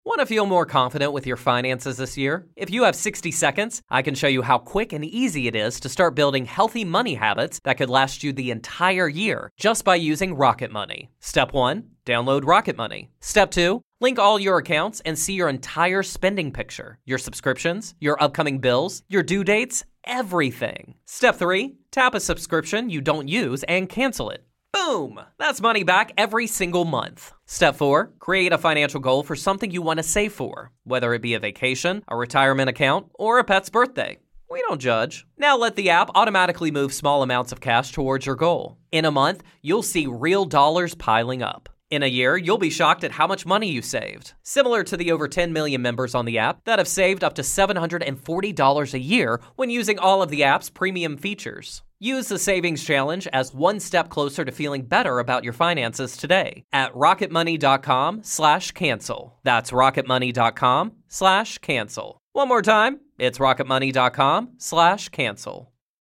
Want to feel more confident with your finances this year? If you have 60 seconds, I can show you how quick and easy it is to start building healthy money habits that could last you the entire year just by using Rocket Money. Step 1, download Rocket Money. Step 2, link all your accounts and see your entire spending picture, your subscriptions, your upcoming bills, your due dates, everything. Step 3, tap a subscription you don't use and cancel it. Boom! That's money back every single month. Step 4, create a financial goal for something you want to save for, whether it be a vacation, a retirement account, or a pet's birthday. We don't judge. Now let the app automatically move small amounts of cash towards your goal. In a month, you'll see real dollars piling up. In a year, you'll be shocked at how much money you saved. Similar to the over 10 million members on the app that have saved up to $740 a year when using all of the app's premium features. Use the Savings Challenge as one step closer to feeling better about your finances today at rocketmoney.com/cancel. That's rocketmoney.com/cancel. One more time, it's rocketmoney.com/cancel.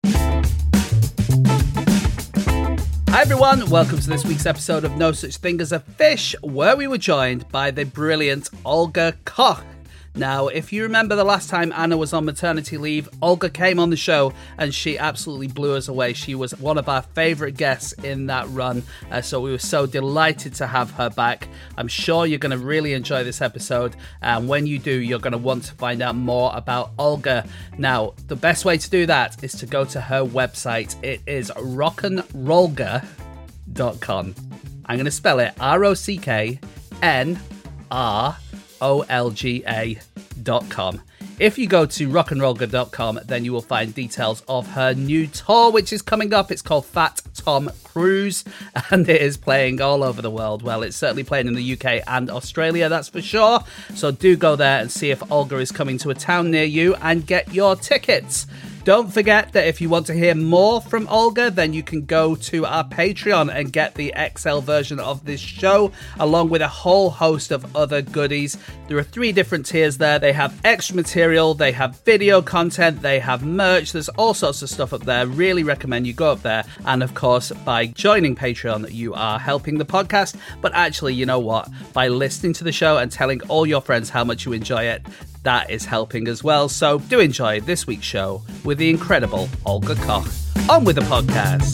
Hi everyone, welcome to this week's episode of No Such Thing as a Fish, where we were joined by the brilliant Olga Koch. Now, if you remember the last time Anna was on maternity leave, Olga came on the show and she absolutely blew us away. She was one of our favourite guests in that run, so we were so delighted to have her back. I'm sure you're going to really enjoy this episode, and when you do, you're going to want to find out more about Olga. Now, the best way to do that is to go to her website. It is rocknrolga.com. I'm going to spell it ROCKNROLGA.com. If you go to rocknrolga.com, then you will find details of her new tour, which is coming up. It's called Fat Tom Cruise, and it is playing all over the world. Well, it's certainly playing in the UK and Australia, that's for sure. So do go there and see if Olga is coming to a town near you and get your tickets. Don't forget that if you want to hear more from Olga, then you can go to our Patreon and get the XL version of this show, along with a whole host of other goodies. There are 3 different tiers there. They have extra material, they have video content, they have merch. There's all sorts of stuff up there. Really recommend you go up there. And of course, by joining Patreon, you are helping the podcast. But actually, you know what? By listening to the show and telling all your friends how much you enjoy it, that is helping as well. So do enjoy this week's show with the incredible Olga Koch. On with the podcast.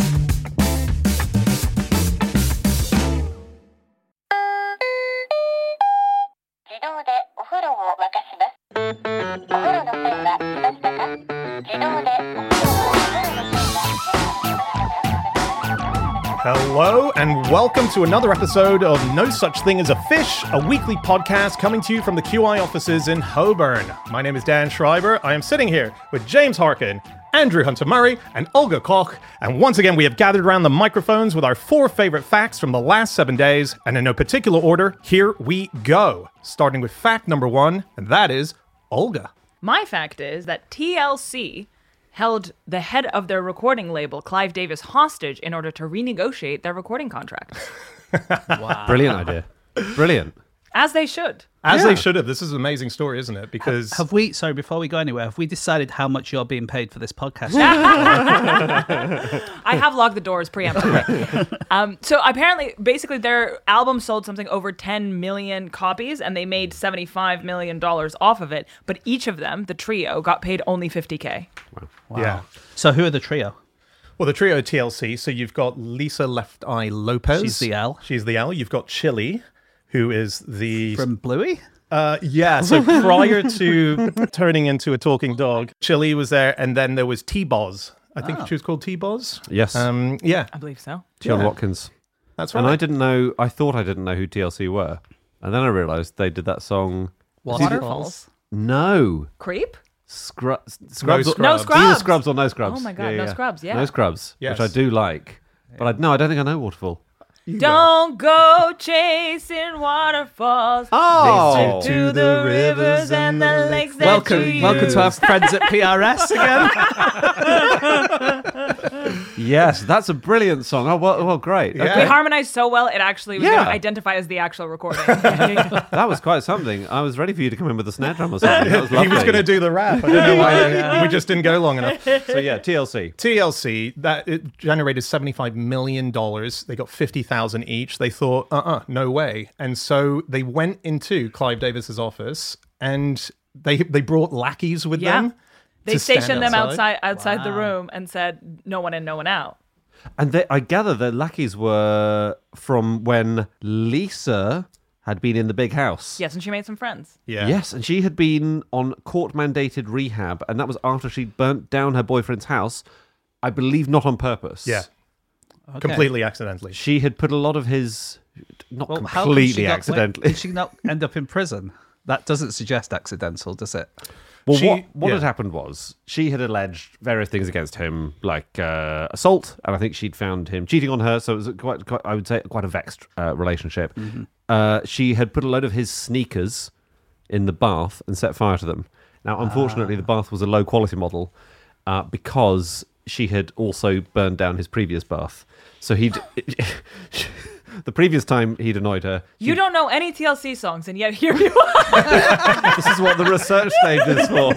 Hello and welcome to another episode of No Such Thing as a Fish, a weekly podcast coming to you from the QI offices in Holborn. My name is Dan Schreiber. I am sitting here with James Harkin, Andrew Hunter-Murray, and Olga Koch. And once again, we have gathered around the microphones with our 4 favorite facts from the last 7 days. And in no particular order, here we go. Starting with fact number 1, and that is Olga. My fact is that TLC held the head of their recording label, Clive Davis, hostage in order to renegotiate their recording contract. Wow. Brilliant idea. Brilliant. As they should. As they should have. This is an amazing story, isn't it? Because Have we, sorry, before we go anywhere, have we decided how much you're being paid for this podcast? I have logged the doors preemptively. So apparently, basically, their album sold something over 10 million copies, and they made $75 million off of it. But each of them, the trio, got paid only $50K. Wow. Yeah. So who are the trio? Well, the trio TLC, so you've got Lisa Left Eye Lopez. She's the L. She's the L. You've got Chili, who is the... From Bluey? Yeah, so prior to turning into a talking dog, Chili was there, and then there was T-Boz. I think she was called T-Boz. Yes. Yeah. I believe so. John Yeah. Watkins. That's right. And I thought I didn't know who TLC were. And then I realised they did that song. Waterfalls. No. Creep? No Scrubs. Scrubs. No Scrubs. Either Scrubs or No Scrubs. Oh my God, No Scrubs, yeah. No Scrubs, Yes. which I do like. But I don't think I know Waterfall. Don't go chasing waterfalls. Oh! To the rivers and the lakes that you Welcome to our friends at PRS again. Yes, that's a brilliant song. Oh, well great. Yeah. Okay. We harmonized so well, it actually was Yeah. going to identify as the actual recording. That was quite something. I was ready for you to come in with a snare drum or something. That was lovely. He was going to do the rap. I don't know why we just didn't go long enough. So yeah, TLC. TLC, that it generated $75 million. They got 50,000 each. They thought, no way. And so they went into Clive Davis's office and they brought lackeys with Yeah. them. They to stand stationed them outside the room and said, no one in, no one out. And I gather the lackeys were from when Lisa had been in the big house. Yes, and she made some friends. Yeah. Yes, and she had been on court-mandated rehab, and that was after she burnt down her boyfriend's house, I believe not on purpose. Yeah. Okay. Completely accidentally. She had put a lot of his... Not Well, how could she completely not- accidentally. Did she not end up in prison? That doesn't suggest accidental, does it? Well, She- what yeah. had happened was she had alleged various things against him, like assault, and I think she'd found him cheating on her. So it was quite I would say, quite a vexed relationship. Mm-hmm. She had put a load of his sneakers in the bath and set fire to them. Now, unfortunately, the bath was a low quality model because she had also burned down his previous bath. So he'd. The previous time he'd annoyed her, You don't know any TLC songs, and yet here you are. this is what the research stage is for.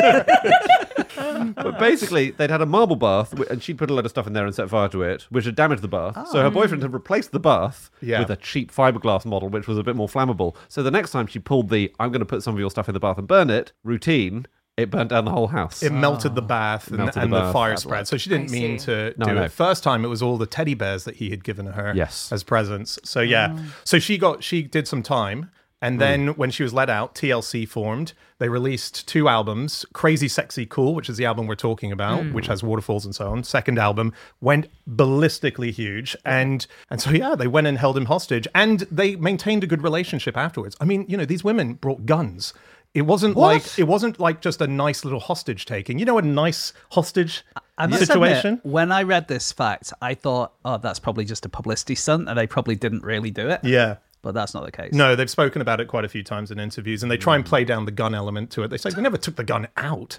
But basically, they'd had a marble bath, and she'd put a load of stuff in there and set fire to it, which had damaged the bath. So her boyfriend had replaced the bath Yeah. with a cheap fiberglass model, which was a bit more flammable. So the next time she pulled the "I'm going to put some of your stuff in the bath and burn it" routine, it burnt down the whole house. It melted the bath and, Melted the and the bath. fire spread. So she didn't I mean see. to No, do no. it. First time it was all the teddy bears that he had given her Yes. as presents. So yeah. So she did some time. And then when she was let out, TLC formed. They released 2 albums, Crazy Sexy Cool, which is the album we're talking about, which has waterfalls and so on. Second album went ballistically huge. And so, yeah, they went and held him hostage. And they maintained a good relationship afterwards. I mean, these women brought guns. It wasn't like just a nice little hostage taking. A nice hostage I must situation. admit, when I read this fact, I thought, oh, that's probably just a publicity stunt, and they probably didn't really do it. Yeah. But that's not the case. No, they've spoken about it quite a few times in interviews, and they try and play down the gun element to it. They say they never took the gun out,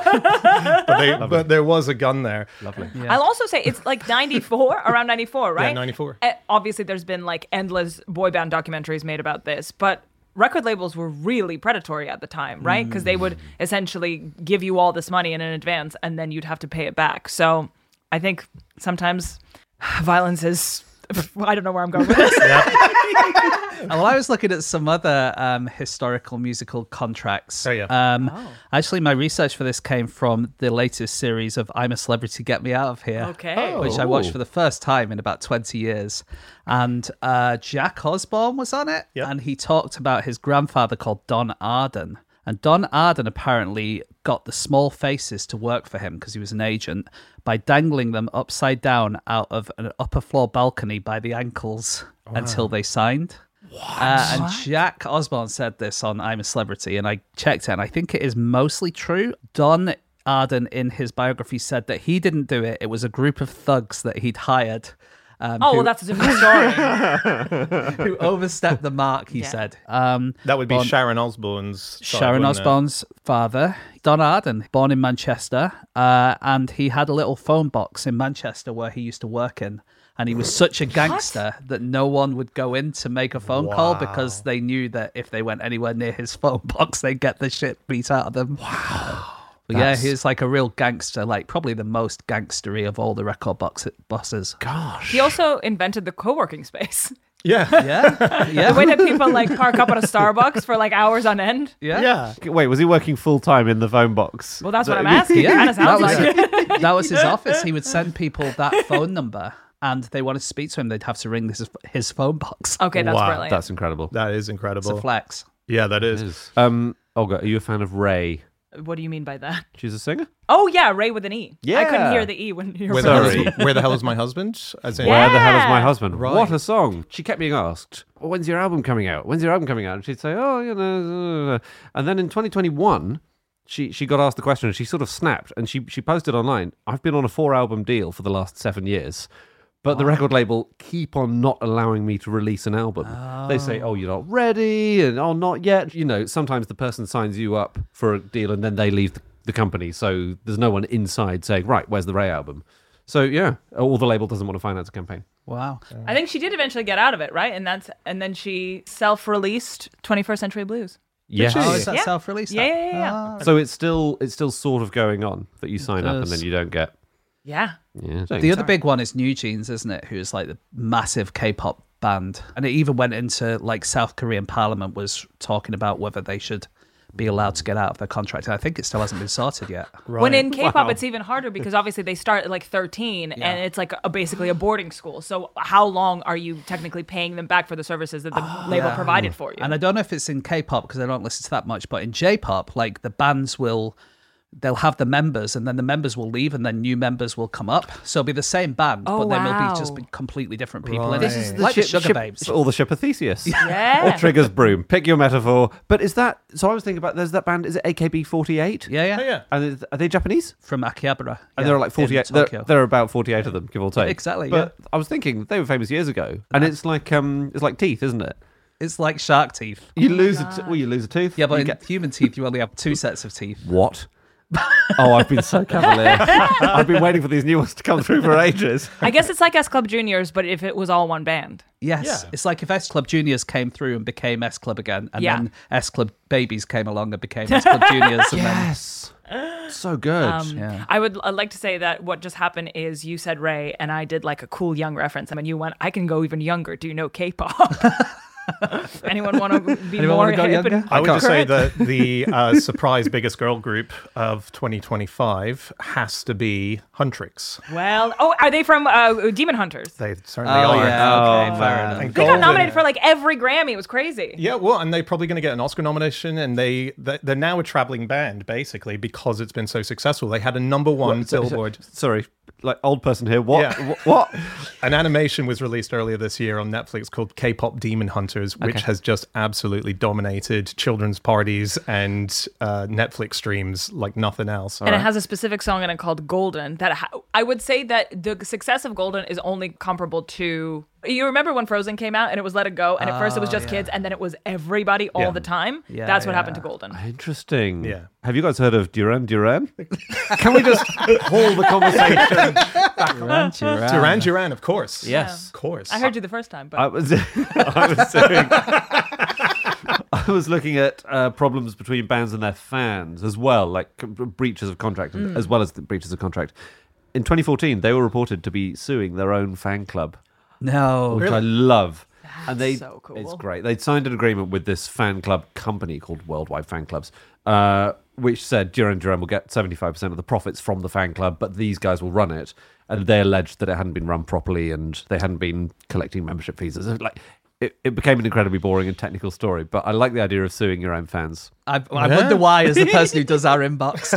but there was a gun there. Lovely. I'll also say it's like 94, around 94, right? 94. Obviously, there's been like endless boy band documentaries made about this, but record labels were really predatory at the time, right? Because they would essentially give you all this money in advance, and then you'd have to pay it back. So I think sometimes violence is... I don't know where I'm going with this. Well, I was looking at some other historical musical contracts. Oh, yeah. Actually, my research for this came from the latest series of I'm a Celebrity, Get Me Out of Here. Okay. Which I watched for the first time in about 20 years. And Jack Osborne was on it. Yep. And he talked about his grandfather called Don Arden. And Don Arden apparently got the Small Faces to work for him because he was an agent by dangling them upside down out of an upper floor balcony by the ankles until they signed. And Jack Osborne said this on I'm a Celebrity, and I checked it, and I think it is mostly true. Don Arden, in his biography, said that he didn't do it. It was a group of thugs that he'd hired. Well, that's a different story. Who overstepped the mark, he said. That would be Bon- Sharon Osbourne's side, Sharon wouldn't it? Osbourne's father, Don Arden, born in Manchester, and he had a little phone box in Manchester where he used to work in. And he was such a gangster that no one would go in to make a phone call because they knew that if they went anywhere near his phone box, they'd get the shit beat out of them. Wow. But yeah, he was like a real gangster, like probably the most gangstery of all the record bosses. Gosh. He also invented the co-working space. Yeah. Yeah, The way that people like park up at a Starbucks for like hours on end. Yeah. Wait, was he working full time in the phone box? Well, that's what I'm asking. It kind of that sounds was, like it. that was his office. He would send people that phone number, and they wanted to speak to him. They'd have to ring his phone box. Okay, that's Wow, brilliant. That's incredible. That is It's incredible. a flex. Yeah, that is. Olga, are you a fan of Ray? What do you mean by that? She's a singer? Oh, yeah, Ray with an E. I couldn't Yeah. hear the E when you were Where the hell is my husband? As in, Yeah. Where the hell is my husband? Right. What a song. She kept being asked, well, when's your album coming out? When's your album coming out? And she'd say, oh, And then in 2021, she got asked the question and she sort of snapped and she posted online, I've been on a 4-album deal for the last 7 years. But the record label keep on not allowing me to release an album. They say, oh, you're not ready, and oh, not yet. Sometimes the person signs you up for a deal and then they leave the company. So there's no one inside saying, right, where's the Ray album? So yeah, or the label doesn't want to finance a campaign. Wow. I think she did eventually get out of it, right? And then she self-released 21st Century Blues. Yes. Oh, is that Yeah. self-released? Yeah. So it's still sort of going on that you sign up and then you don't get. Yeah. Yeah. The other big one is New Jeans, isn't it? Who's like the massive K-pop band, and it even went into like South Korean Parliament was talking about whether they should be allowed to get out of their contract. And I think it still hasn't been sorted yet. Right. When in K-pop, Wow. it's even harder because obviously they start at like 13 and it's like basically a boarding school. So how long are you technically paying them back for the services that the label provided for you? And I don't know if it's in K-pop because I don't listen to that much, but in J-pop, like the bands they'll have the members and then the members will leave and then new members will come up. So it'll be the same band, Oh, but then it'll wow. be just be completely different people in Right. it. This is like the Sugar Babes. Or the ship of Theseus. Yeah. Or Trigger's Broom. Pick your metaphor. But is that... So I was thinking about... There's that band, is it AKB48? Yeah. Oh, yeah. And are they Japanese? From Akihabara. And there are like 48... In Tokyo. There are about 48 of them, give or take. Exactly, But I was thinking, they were famous years ago. And it's like teeth, isn't it? It's like shark teeth. You lose you lose a tooth. Yeah, but you in get... human teeth, you only have 2 sets of teeth. What? Oh, I've been so cavalier. I've been waiting for these new ones to come through for ages. I guess it's like S Club Juniors, but if it was all one band. Yes. Yeah. It's like if S Club Juniors came through and became S Club again, and Yeah. then S Club Babies came along and became S Club Juniors. And Yes. So good. Yeah. I'd like to say that what just happened is you said Ray and I did like a cool young reference. I mean, you went, I can go even younger. Do you know K-pop? Anyone want to be Anyone more wanna go hip younger? and I would just say current? that the surprise biggest girl group of 2025 has to be Huntrix. Well, are they from Demon Hunters? They certainly Oh, are. yeah. Okay, fair enough. And They got Golden- nominated for like every Grammy. It was crazy. Yeah, well, and they're probably going to get an Oscar nomination, and they're now a traveling band basically because it's been so successful. They had a #1 Billboard. Sorry, like old person here. What? Yeah. What? An animation was released earlier this year on Netflix called K-pop Demon Hunters, which has just absolutely dominated children's parties and Netflix streams like nothing else. And it has a specific song in it called Golden that I would say that the success of Golden is only comparable to... You remember when Frozen came out and it was Let It Go, and at first it was just kids and then it was everybody all Yeah. the time? Yeah, That's what yeah. happened to Golden. Interesting. Yeah. Have you guys heard of Duran Duran? Can we just haul the conversation back on? Duran Duran, of course. Yes. Of course. I heard you the first time, but... I was I was looking at problems between bands and their fans as well, like breaches of contract, as well as the breaches of contract. In 2014, they were reported to be suing their own fan club, No. which I love. And they, so cool. It's great. They'd signed an agreement with this fan club company called Worldwide Fan Clubs, which said Duran Duran will get 75% of the profits from the fan club, but these guys will run it. And they alleged that it hadn't been run properly and they hadn't been collecting membership fees. It became an incredibly boring and technical story, but I like the idea of suing your own fans. I wonder why, as the person who does our inbox.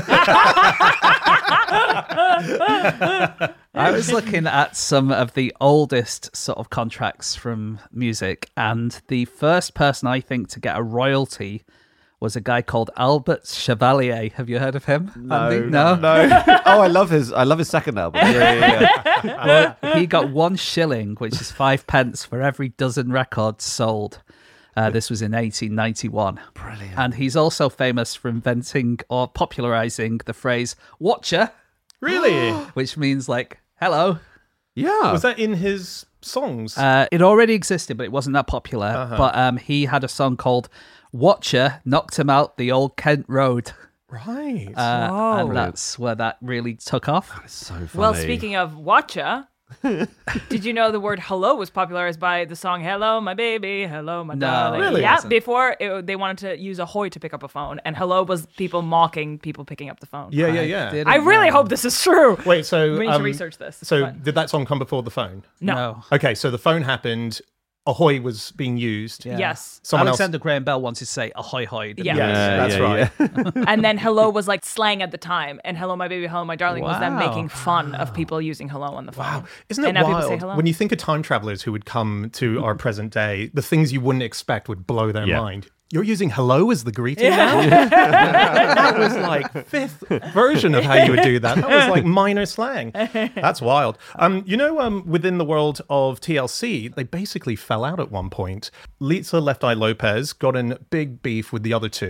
I was looking at some of the oldest sort of contracts from music, and the first person I think to get a royalty was a guy called Albert Chevalier. Have you heard of him? Andy? No. Oh, I love his second album. Yeah. Well, he got 1 shilling, which is 5 pence for every dozen records sold. This was in 1891. Brilliant. And he's also famous for inventing or popularizing the phrase "watcher," Really? which means like "hello." Yeah. Was that in his songs? It already existed, but it wasn't that popular. But he had a song called "Watcher Knocked Him Out the Old Kent Road." Right. And that's where that really took off. so funny. Well, speaking of Watcha, did you know the word hello was popularized by the song Hello, My Baby, Hello, My No, Darling? really? Yeah, Wasn't. before they wanted to use ahoy to pick up a phone, and hello was people mocking people picking up the phone. yeah. Didn't I really know. hope this is true. Wait, so We need to research this. So But- did that song come before the phone? No. Okay, so the phone happened. Ahoy was being used. Yeah. Yes. Someone Alexander Graham Bell wanted to say "ahoy hoy." didn't Yeah. he? Yes, that's right. And then hello was like slang at the time, and hello, my baby, hello, my darling was them Wow. making fun of people using hello on the phone. Wow. Isn't it and now people say wild? hello. When you think of time travelers who would come to our present day, the things you wouldn't expect would blow their Yeah. mind. You're using hello as the greeting now? That was like 5th version of how you would do that. That was like minor slang. That's wild. Within the world of TLC, they basically fell out at one point. Lisa Left Eye Lopez got in big beef with the other two.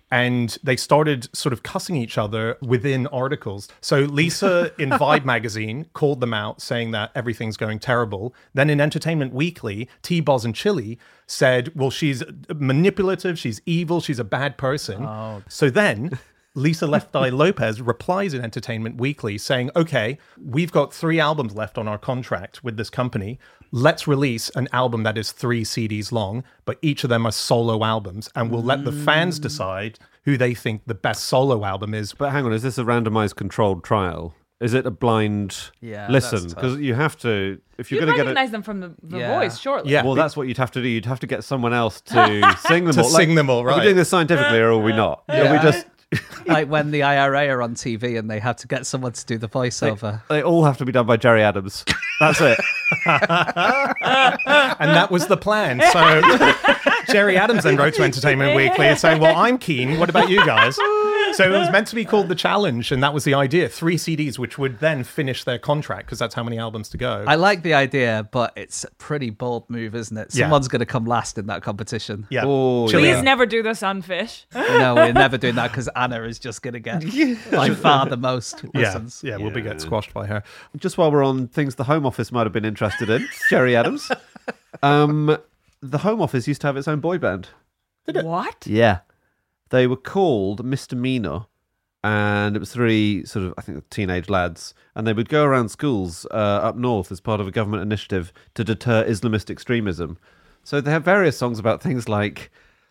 and they started sort of cussing each other within articles. So Lisa in Vibe magazine called them out, saying that everything's going terrible. Then in Entertainment Weekly, T-Boz and Chili said, well, she's manipulative, she's evil, she's a bad person. So then Lisa Left Eye Lopez replies in Entertainment Weekly saying, okay, we've got 3 albums left on our contract with this company. Let's release an album that is 3 CDs long, but each of them are solo albums, and we'll let the fans decide who they think the best solo album is. But hang on, is this a randomized controlled trial? Is it a blind listen? Because you have to, if you're going to recognize them from the voice, shortly. Yeah. Well, that's what you'd have to do. You'd have to get someone else to sing them all. Sing them all, Are right. we doing this scientifically or are we not? Are we just... Like when the IRA are on TV and they have to get someone to do the voiceover. They all have to be done by Jerry Adams. That's it. And that was the plan. So Jerry Adams then wrote to Entertainment Weekly saying, well, I'm keen. What about you guys? So it was meant to be called The Challenge, and that was the idea. 3 CDs, which would then finish their contract, because that's how many albums to go. I like the idea, but it's a pretty bold move, isn't it? Yeah. Someone's going to come last in that competition. Yeah. Oh, Chili- Please never do this on Fish. No, we're never doing that because Anna is just going to get by far the most listens. Yeah, we'll be get squashed by her. Just while we're on things the Home Office might have been interested in, Jerry Adams. The Home Office used to have its own boy band. What? Yeah. They were called Misdemeanor, and it was 3 sort of, I think, teenage lads, and they would go around schools up north as part of a government initiative to deter Islamist extremism. So they have various songs about things like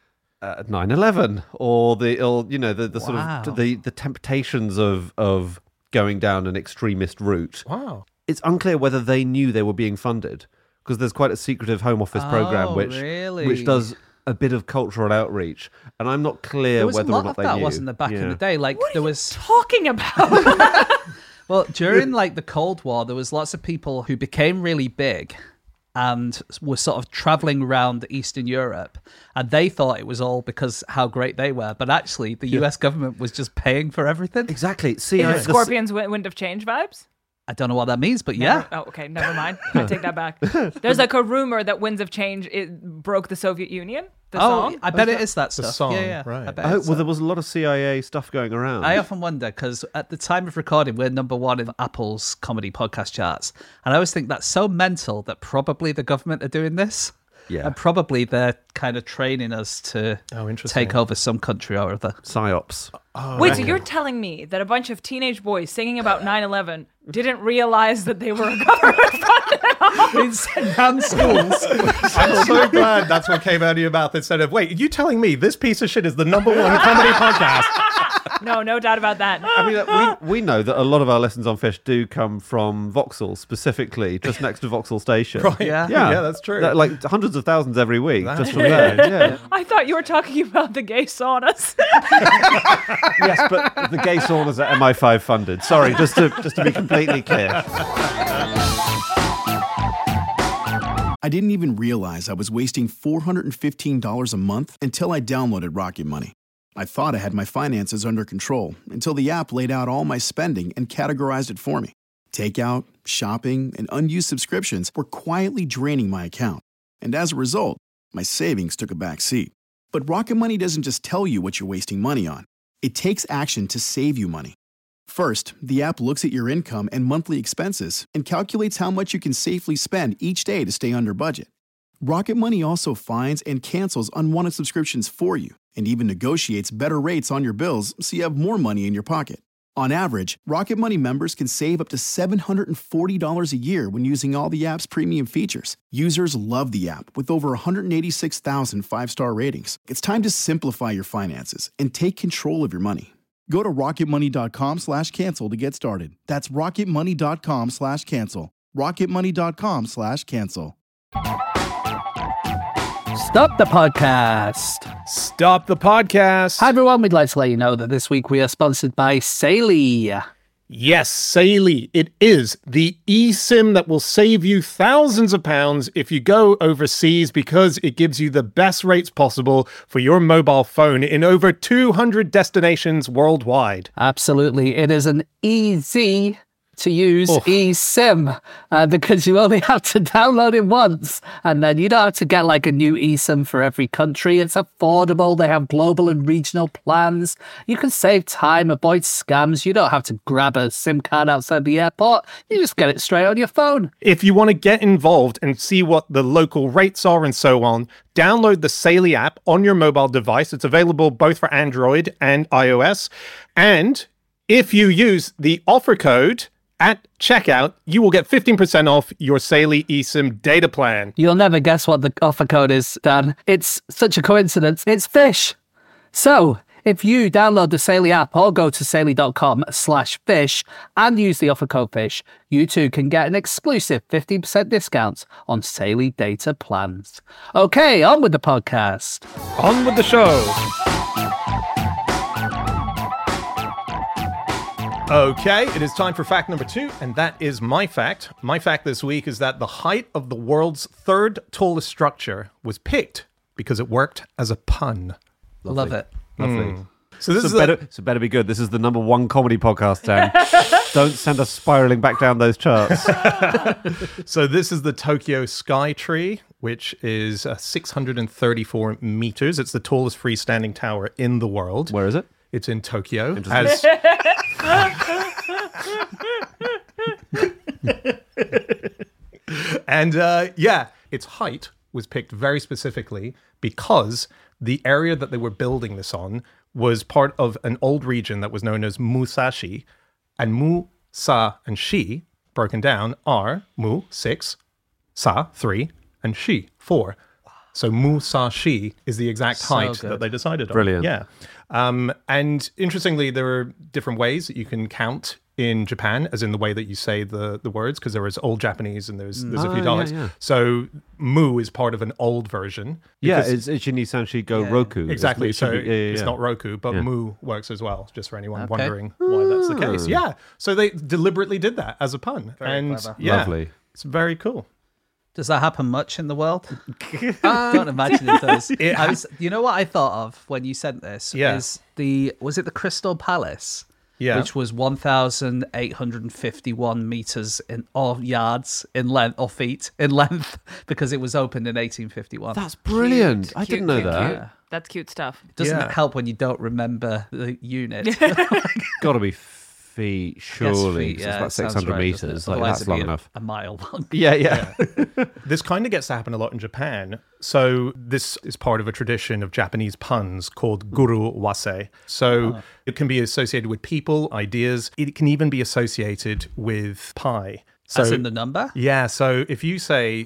9/11 or the sort of the temptations of going down an extremist route. Wow. It's unclear whether they knew they were being funded, because there's quite a secretive Home Office program which does a bit of cultural outreach, and I'm not clear There was whether a or lot not of they that, knew. wasn't there, back in the day? Like What are there you was talking about? well, during like the Cold War, there was lots of people who became really big and were sort of traveling around Eastern Europe, and they thought it was all because how great they were, but actually the US government was just paying for everything. Exactly. See, Is it Scorpions Wind of Change vibes? I don't know what that means, but yeah. Oh, okay, never mind. I take that back. There's like a rumor that Winds of Change broke the Soviet Union. The song. I bet it is that The stuff. song, yeah. right. I bet Oh, it's well, that. there was a lot of CIA stuff going around. I often wonder, because at the time of recording, we're number 1 in Apple's comedy podcast charts. And I always think that's so mental that probably the government are doing this. Yeah. And probably they're kind of training us to interesting. take over some country or other. PsyOps. Wait, so you're telling me that a bunch of teenage boys singing about 9/11 didn't realize that they were a government In second-hand schools. I'm so glad that's what came out of your mouth instead of, wait, you telling me this piece of shit is the number 1 comedy podcast? No doubt about that. I mean, we know that a lot of our lessons on Fish do come from Vauxhall, specifically, just next to Vauxhall Station. Right. Yeah. Yeah, that's true. Like hundreds of thousands every week, That's just from there. Yeah. I thought you were talking about the gay saunas. Yes, but the gay saunas are MI5 funded. Sorry, just to be completely clear. I didn't even realize I was wasting $415 a month until I downloaded Rocket Money. I thought I had my finances under control until the app laid out all my spending and categorized it for me. Takeout, shopping, and unused subscriptions were quietly draining my account. And as a result, my savings took a back seat. But Rocket Money doesn't just tell you what you're wasting money on. It takes action to save you money. First, the app looks at your income and monthly expenses and calculates how much you can safely spend each day to stay under budget. Rocket Money also finds and cancels unwanted subscriptions for you and even negotiates better rates on your bills so you have more money in your pocket. On average, Rocket Money members can save up to $740 a year when using all the app's premium features. Users love the app with over 186,000 five-star ratings. It's time to simplify your finances and take control of your money. Go to rocketmoney.com/cancel to get started. That's rocketmoney.com/cancel. rocketmoney.com/cancel. Stop the podcast. Stop the podcast. Hi, everyone. We'd like to let you know that this week we are sponsored by Saily. Yes, Saily. It is the eSIM that will save you thousands of pounds if you go overseas, because it gives you the best rates possible for your mobile phone in over 200 destinations worldwide. Absolutely. It is an easy to use eSIM because you only have to download it once, and then you don't have to get like a new eSIM for every country. It's affordable. They have global and regional plans. You can save time, avoid scams. You don't have to grab a SIM card outside the airport. You just get it straight on your phone. If you want to get involved and see what the local rates are and so on, download the Saily app on your mobile device. It's available both for Android and iOS. And if you use the offer code at checkout, you will get 15% off your Saily eSIM data plan. You'll never guess what the offer code is, Dan. It's such a coincidence. It's fish. So, if you download the Saily app or go to saily.com/fish and use the offer code FISH, you too can get an exclusive 15% discount on Saily data plans. Okay, on with the podcast. On with the show. Okay, it is time for fact number 2, and that is my fact. My fact this week is that the height of the world's third tallest structure was picked because it worked as a pun. Love it. Lovely. So this is better be good. This is the number 1 comedy podcast, Dan. Don't send us spiraling back down those charts. So this is the Tokyo Sky Tree, which is 634 meters. It's the tallest freestanding tower in the world. Where is it? It's in Tokyo. And its height was picked very specifically because the area that they were building this on was part of an old region that was known as Musashi. And Mu, Sa, and Shi, broken down, are Mu, 6, Sa, 3, and Shi, 4. So Musashi is the exact height that they decided on. Brilliant. Yeah. And interestingly, there are different ways that you can count in Japan, as in the way that you say the words, because there is Old Japanese and there's a few dialects. Yeah. So Mu is part of an old version. Yeah, it's Ichini Sanshi Go Roku. Exactly. It's So it's not Roku, but Mu works as well, just for anyone wondering why that's the case. Yeah. So they deliberately did that as a pun. Very clever. Yeah, lovely. It's very cool. Does that happen much in the world? Don't imagine it does. You know what I thought of when you sent this? Yeah. Was it the Crystal Palace? Yeah. Which was 1,851 meters or yards in length, or feet in length, because it was opened in 1851. That's brilliant. I didn't know that. Cute. That's cute stuff. Doesn't help when you don't remember the unit. Got to be feet, surely. Feet, It's about sounds 600 right, doesn't meters. it? Like, Otherwise that's it'd long be enough. a mile long. Yeah. This kind of gets to happen a lot in Japan. So this is part of a tradition of Japanese puns called guru wase. So it can be associated with people, ideas. It can even be associated with pi. So, As in the number? Yeah. So if you say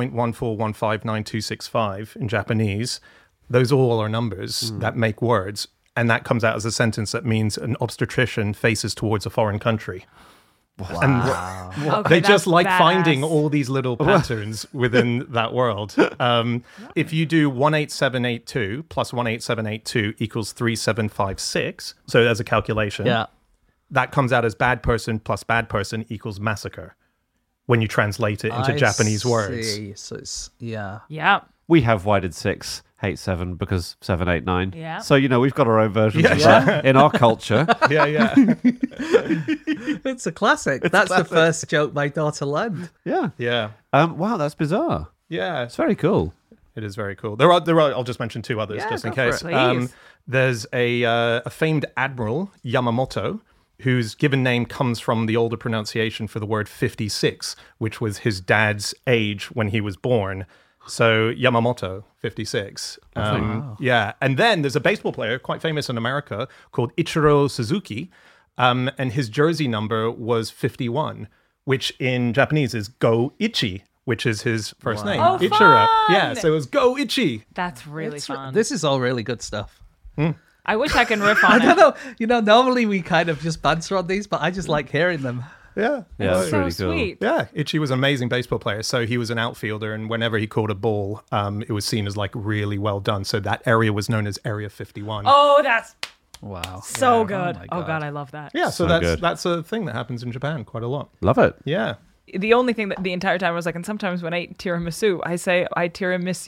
3.14159265 in Japanese, those all are numbers that make words. And that comes out as a sentence that means an obstetrician faces towards a foreign country. Wow. And they just like finding all these little patterns within that world. If you do 18782 plus 18782 equals 3756, so there's a calculation. Yeah. That comes out as bad person plus bad person equals massacre when you translate it into Japanese words. So it's, yeah. Yeah. We have why did 6 hate 7 because 7 8 9. Yeah. So, we've got our own versions of that in our culture. Yeah. It's a classic. That's the first joke my daughter learned. Yeah. Yeah. Wow, that's bizarre. Yeah. It's very cool. It is very cool. There are. I'll just mention 2 others just in case. Please. There's a famed admiral, Yamamoto, whose given name comes from the older pronunciation for the word 56, which was his dad's age when he was born. So Yamamoto, 56. Yeah. And then there's a baseball player quite famous in America called Ichiro Suzuki. And his jersey number was 51, which in Japanese is Go Ichi, which is his first name. Oh, Ichiro. fun! Yeah. So it was Go Ichi. That's really fun. This is all really good stuff. I wish I can riff on I don't know. Normally we kind of just banter on these, but I just like hearing them. Yeah. Yeah, It's it's so really cool. sweet. Yeah, Ichi was an amazing baseball player. So he was an outfielder, and whenever he caught a ball, it was seen as like really well done. So that area was known as Area 51. Oh, that's Wow. so Yeah. good. my Oh God, I love that. yeah, so So good. that's a thing that happens in Japan quite a lot. Love it. Yeah. The only thing that the entire time I was like, and sometimes when I eat tiramisu, I say, I tiramiss you.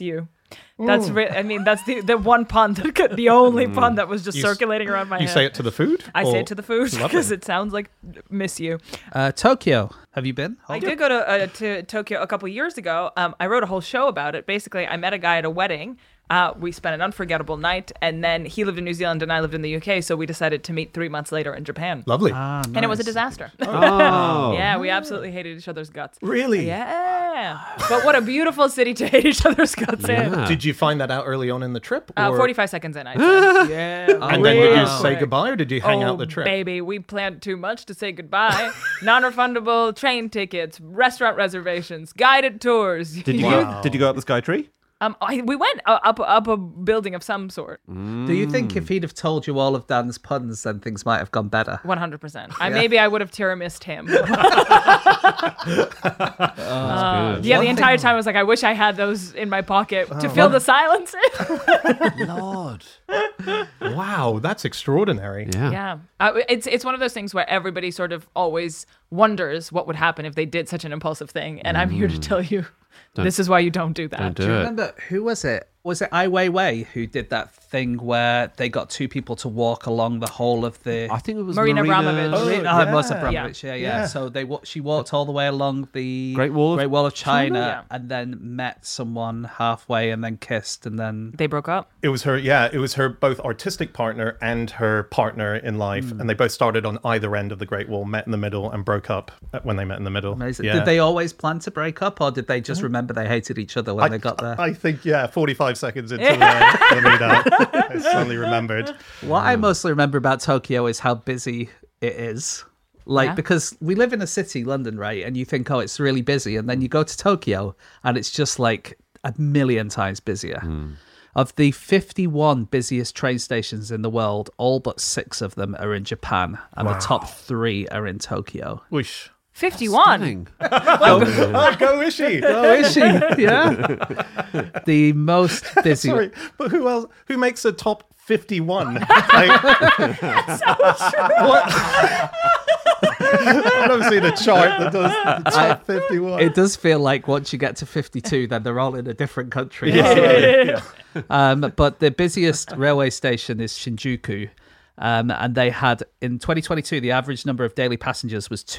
That's that's the one pun the only pun that was just You circulating around my You head. say it to the food? I or- say it to the food Lovely. because it sounds like miss you. Tokyo. Have you been? I did go to Tokyo a couple years ago. I wrote a whole show about it. Basically, I met a guy at a wedding. We spent an unforgettable night, and then he lived in New Zealand and I lived in the UK, so we decided to meet 3 months later in Japan. Lovely. And it was a disaster. Oh. Yeah, we absolutely hated each other's guts. Really? Yeah. But what a beautiful city to hate each other's guts in. Yeah. Did you find that out early on in the trip? Or... 45 seconds in, I'd say. Yeah. And then did you real say quick. goodbye or did you hang out the trip? Baby, we planned too much to say goodbye. Non-refundable train tickets, restaurant reservations, guided tours. Did you go up the Skytree? We went up a building of some sort. Do you think if he'd have told you all of Dan's puns, then things might have gone better? 100%. Maybe I would have tiramised him. Good. The entire time I was like, I wish I had those in my pocket to fill the silence in. Lord. Wow, that's extraordinary. Yeah. Yeah. It's one of those things where everybody sort of always wonders what would happen if they did such an impulsive thing. And I'm here to tell you, this is why you don't do that. Don't do Do you it. remember, who was it? Was it Ai Weiwei who did that thing where they got two people to walk along the whole of the... I think it was Marina Abramovich. Oh, It was yeah. Abramovich, yeah. Yeah. So she walked all the way along the Great Wall of China, Yeah. and then met someone halfway and then kissed and then... They broke up. It was her both artistic partner and her partner in life, and they both started on either end of the Great Wall, met in the middle, and broke up when they met in the middle. Amazing. Yeah. Did they always plan to break up, or did they just remember they hated each other when they got there? I think 45 seconds into the meetup, I suddenly remembered. What I mostly remember about Tokyo is how busy it is. Yeah. Because we live in a city, London, right? And you think, oh, it's really busy. And then you go to Tokyo and it's just like a million times busier. Of the 51 busiest train stations in the world, all but 6 of them are in Japan. And the top 3 are in Tokyo. Whoosh. 51. Stunning. Oh, go Ishi! Oh, is she? Yeah. The most busy. Sorry, but who else? Who makes a top 51? Like, I've never seen a chart that does the top 51. It does feel like once you get to 52, then they're all in a different country. But the busiest railway station is Shinjuku. And they had, in 2022, the average number of daily passengers was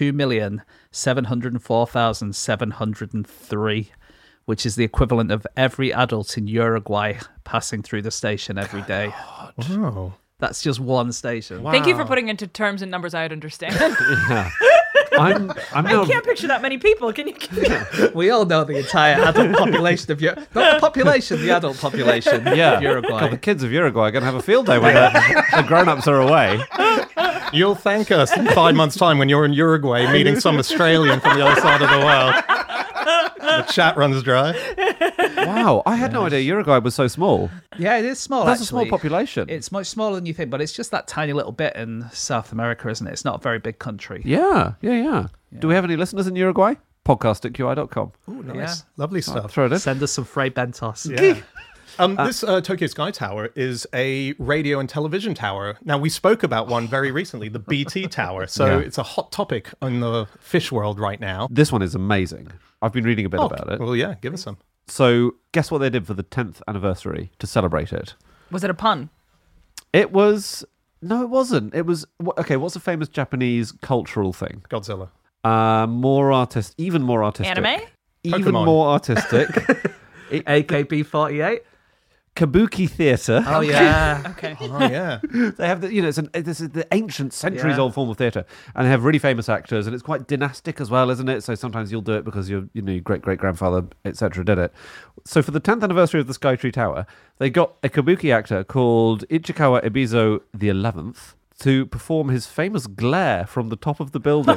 2,704,703, which is the equivalent of every adult in Uruguay passing through the station every day. Oh. That's just one station. Thank you for putting into terms and numbers I'd understand. I'm I now. can't picture that many people. Can you? We all know the entire adult population of Uruguay. Not the population, the adult population Yeah. of Uruguay. God, the kids of Uruguay are going to have a field day when the grown-ups are away. You'll thank us in 5 months' time when you're in Uruguay meeting some Australian from the other side of the world. The chat runs dry. Wow, I had no idea Uruguay was so small. Yeah, it is small. That's a actually. small population. It's much smaller than you think, but it's just that tiny little bit in South America, isn't it? It's not a very big country. Yeah. Do we have any listeners in Uruguay? Podcast@qi.com. Ooh, nice. Yeah. Lovely stuff. Throw it in. Send us some Frey Bentos. Yeah. This Tokyo Sky Tower is a radio and television tower. Now, we spoke about one very recently, the BT Tower. So Yeah. it's a hot topic in the fish world right now. This one is amazing. I've been reading a bit about it. Well, yeah, give us some. So, guess what they did for the 10th anniversary to celebrate it? Was it a pun? It was... No, it wasn't. It was... Okay, what's a famous Japanese cultural thing? Godzilla. Even more artistic. Anime? Even Pokemon. more artistic. AKB48. Kabuki theatre. Oh, yeah. Okay. Oh, yeah. They have this is the ancient centuries-old form of theatre, and they have really famous actors, and it's quite dynastic as well, isn't it? So sometimes you'll do it because your great-great-grandfather, etc., did it. So for the 10th anniversary of the Skytree Tower, they got a Kabuki actor called Ichikawa Ebizo the 11th to perform his famous glare from the top of the building.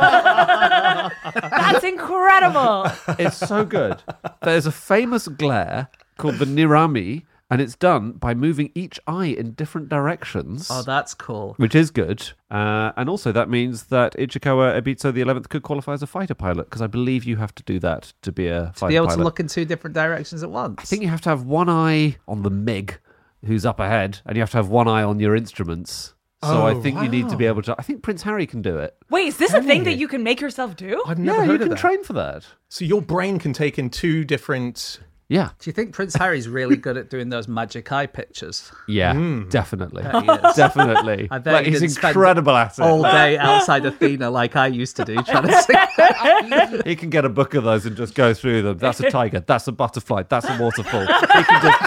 That's incredible. It's so good. There's a famous glare called the Nirami, and it's done by moving each eye in different directions. Oh, that's cool. Which is good. And also that means that Ichikawa Ebizo the 11th could qualify as a fighter pilot, because I believe you have to do that to be a fighter Be able pilot. to look in 2 different directions at once. I think you have to have one eye on the MiG, who's up ahead, and you have to have one eye on your instruments. So I think you need to be able to... I think Prince Harry can do it. Wait, is this a thing that you can make yourself do? I've never Yeah, heard you of can that. train for that. So your brain can take in 2 different Yeah. Do you think Prince Harry's really good at doing those magic eye pictures? Yeah, definitely. He is. Definitely. I bet Like, he he's didn't spend incredible at it. All Like, day outside Athena like I used to do, trying to sing. he can get a book of those and just go through them. That's a tiger. That's a butterfly. That's a waterfall. He can just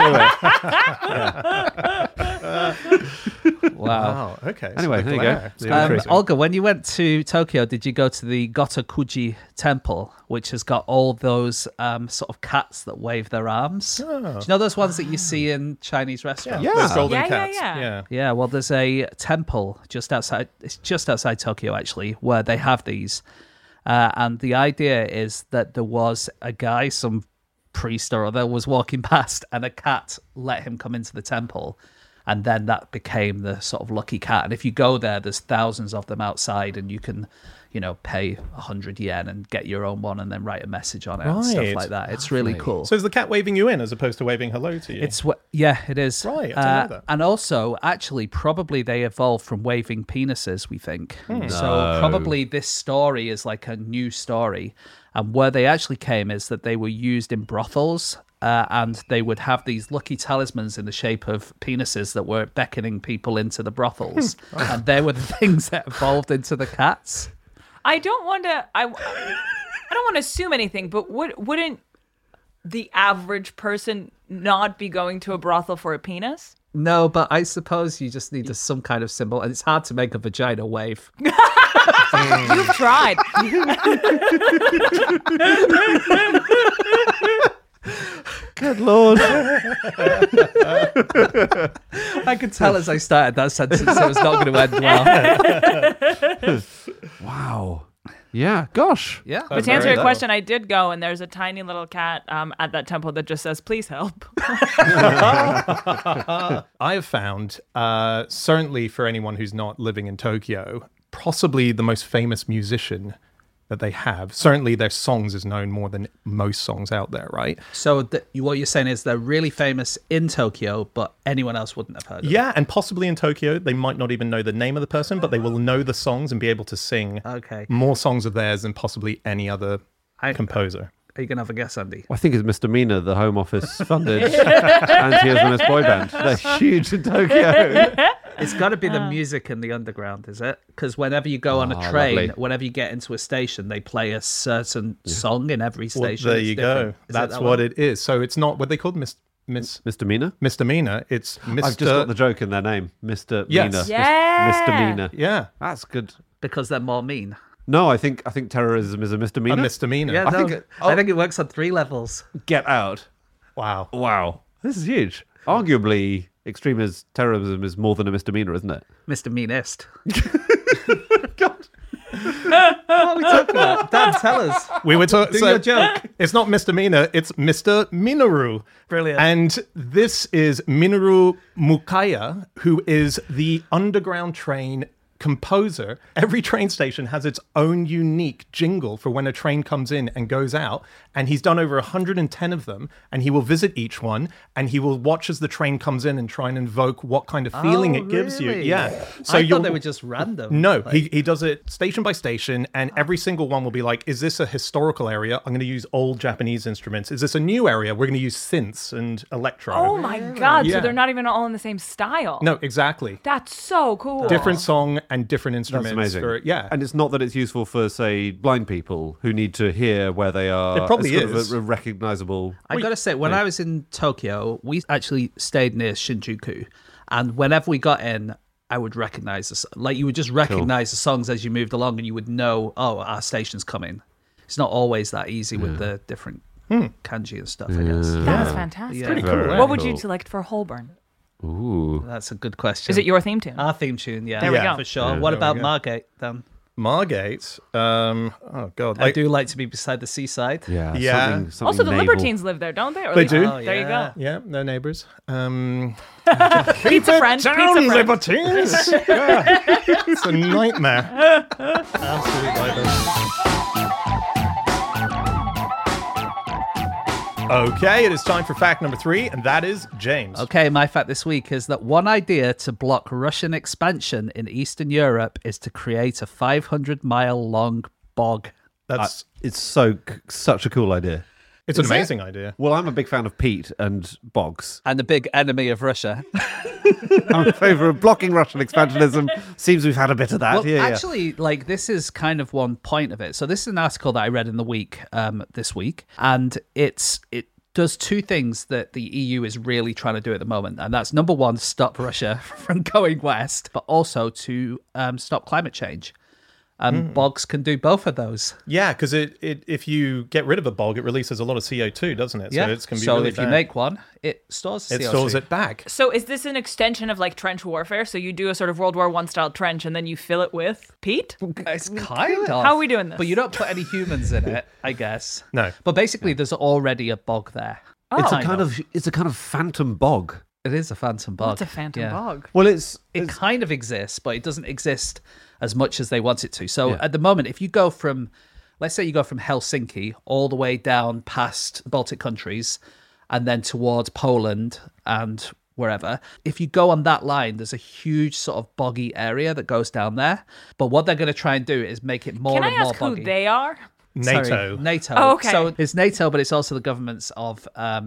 do it. Wow. Okay. so Anyway, the there you glare. go. It's Yeah. interesting. Olga, when you went to Tokyo, did you go to the Gotokuji Temple, which has got all those sort of cats that wave their arms? Do you know those ones that you see in Chinese restaurants? Yeah. Those golden Yeah, cats. yeah. Yeah, well, there's a temple just outside. It's just outside Tokyo, actually, where they have these. And the idea is that there was a guy, some priest or other, was walking past, and a cat let him come into the temple, and then that became the sort of lucky cat. And if you go there, there's thousands of them outside, and you can, pay 100 yen and get your own one, and then write a message on it and stuff Right. like that. It's really cool. So is the cat waving you in as opposed to waving hello to you? It's what, yeah, it is. Right, I didn't know that. And also, actually, probably they evolved from waving penises. We think Hmm. so. Probably this story is like a new story, and where they actually came is that they were used in brothels. And they would have these lucky talismans in the shape of penises that were beckoning people into the brothels, and they were the things that evolved into the cats. I don't want to. I don't want to assume anything, but wouldn't the average person not be going to a brothel for a penis? No, but I suppose you just need some kind of symbol, and it's hard to make a vagina wave. You've tried. Good Lord. I could tell as I started that sentence it was not going to end well. Wow. Yeah, gosh. Yeah. But to answer your question, I did go, and there's a tiny little cat at that temple that just says, "Please help." I have found, certainly for anyone who's not living in Tokyo, possibly the most famous musician that they have. Certainly their songs is known more than most songs out there, right? So what you're saying is they're really famous in Tokyo, but anyone else wouldn't have heard of them. Yeah, and possibly in Tokyo, they might not even know the name of the person, but they will know the songs and be able to sing Okay. more songs of theirs than possibly any other composer. Are you going to have a guess, Andy? I think it's Misdemeanor, the Home Office funded anti-Islamist boy band. They're huge in Tokyo. It's got to be the music in the underground, is it? Because whenever you go on a train, lovely. whenever you get into a station, they play a certain song in every Well, station. there It's you different. go. Is That's that what one? it is. So it's not what they called Misdemeanor? misdemeanor. It's Mr. I've just got the joke in their name. Mr. Yes. Mina. Yeah. Misdemeanor. Yeah, That's good. Because they're more mean. No, I think terrorism is a a misdemeanor. misdemeanor. Yeah, I no, think I think it works on 3 levels. Get out. Wow. Wow. This is huge. Arguably, extremist terrorism is more than a misdemeanor, isn't it? Mr. Meanest. What are we talking about? Dan, tell us. We were talking. Do your joke. It's not misdemeanor. It's Mr. Minoru. Brilliant. And this is Minoru Mukaya, who is the underground train composer. Every train station has its own unique jingle for when a train comes in and goes out. And he's done over 110 of them. And he will visit each one, and he will watch as the train comes in and try and invoke what kind of feeling it gives you. really? Yeah. So I you'll- thought they were just random. No, he does it station by station, and every single one will be like, is this a historical area? I'm going to use old Japanese instruments. Is this a new area? We're going to use synths and electro. Oh my God! Yeah. So they're not even all in the same style. No, exactly. That's so cool. Different song and different That's instruments. amazing. Yeah. And it's not that it's useful for, say, blind people who need to hear where they are. It probably It's sort is. of a recognizable. I gotta say, when I was in Tokyo, we actually stayed near Shinjuku, and whenever we got in, I would recognize this. Like you would just recognize the songs as you moved along, and you would know, oh, our station's coming. It's not always that easy with the different kanji and stuff. I guess That's fantastic. Yeah. Pretty cool, Very right? What would you cool. select for Holborn? Ooh. that's a good question. Is it your theme tune? our theme tune? Yeah, There we go. for sure. Yeah, What there we about go. Margate then? Margate. Oh God. I do like to be beside the seaside. Yeah. Yeah. Something Also, the naval. Libertines live there, don't they? Or They at least- do. Oh, There you yeah. go. Yeah, they're neighbors. Pizza friend. Pizza friend. Libertines. Yeah. It's a nightmare. Absolute nightmare. Okay, it is time for fact number 3, and that is James. Okay, my fact this week is that one idea to block Russian expansion in Eastern Europe is to create a 500-mile long bog. That's It's such a cool idea. It's an amazing idea. Well, I'm a big fan of peat and bogs. And the big enemy of Russia. I'm in favour of blocking Russian expansionism. Seems we've had a bit of that. Well, actually, like, this is kind of one point of it. So this is an article that I read in the week this week, and it does two things that the EU is really trying to do at the moment, and that's number one, stop Russia from going west, but also to stop climate change. Bogs can do both of those. Yeah, because if you get rid of a bog, it releases a lot of CO2, doesn't it? Yeah. So it can be so really if bad. you make one, it stores CO2. It stores it back. So is this an extension of like trench warfare? So you do a sort of World War I style trench and then you fill it with peat? It's kind of. How are we doing this? But you don't put any humans in it, I guess. No. But basically, there's already a bog there. It's a kind of phantom bog. It is a phantom bog. What's a phantom Yeah. bog? Well, It kind of exists, but it doesn't exist as much as they want it to. So at the moment, if you go from, let's say you go from Helsinki all the way down past the Baltic countries and then towards Poland and wherever, if you go on that line, there's a huge sort of boggy area that goes down there. But what they're going to try and do is make it more Can I and more ask who boggy. they are? NATO. Sorry, NATO. Oh, okay. So it's NATO, but it's also the governments of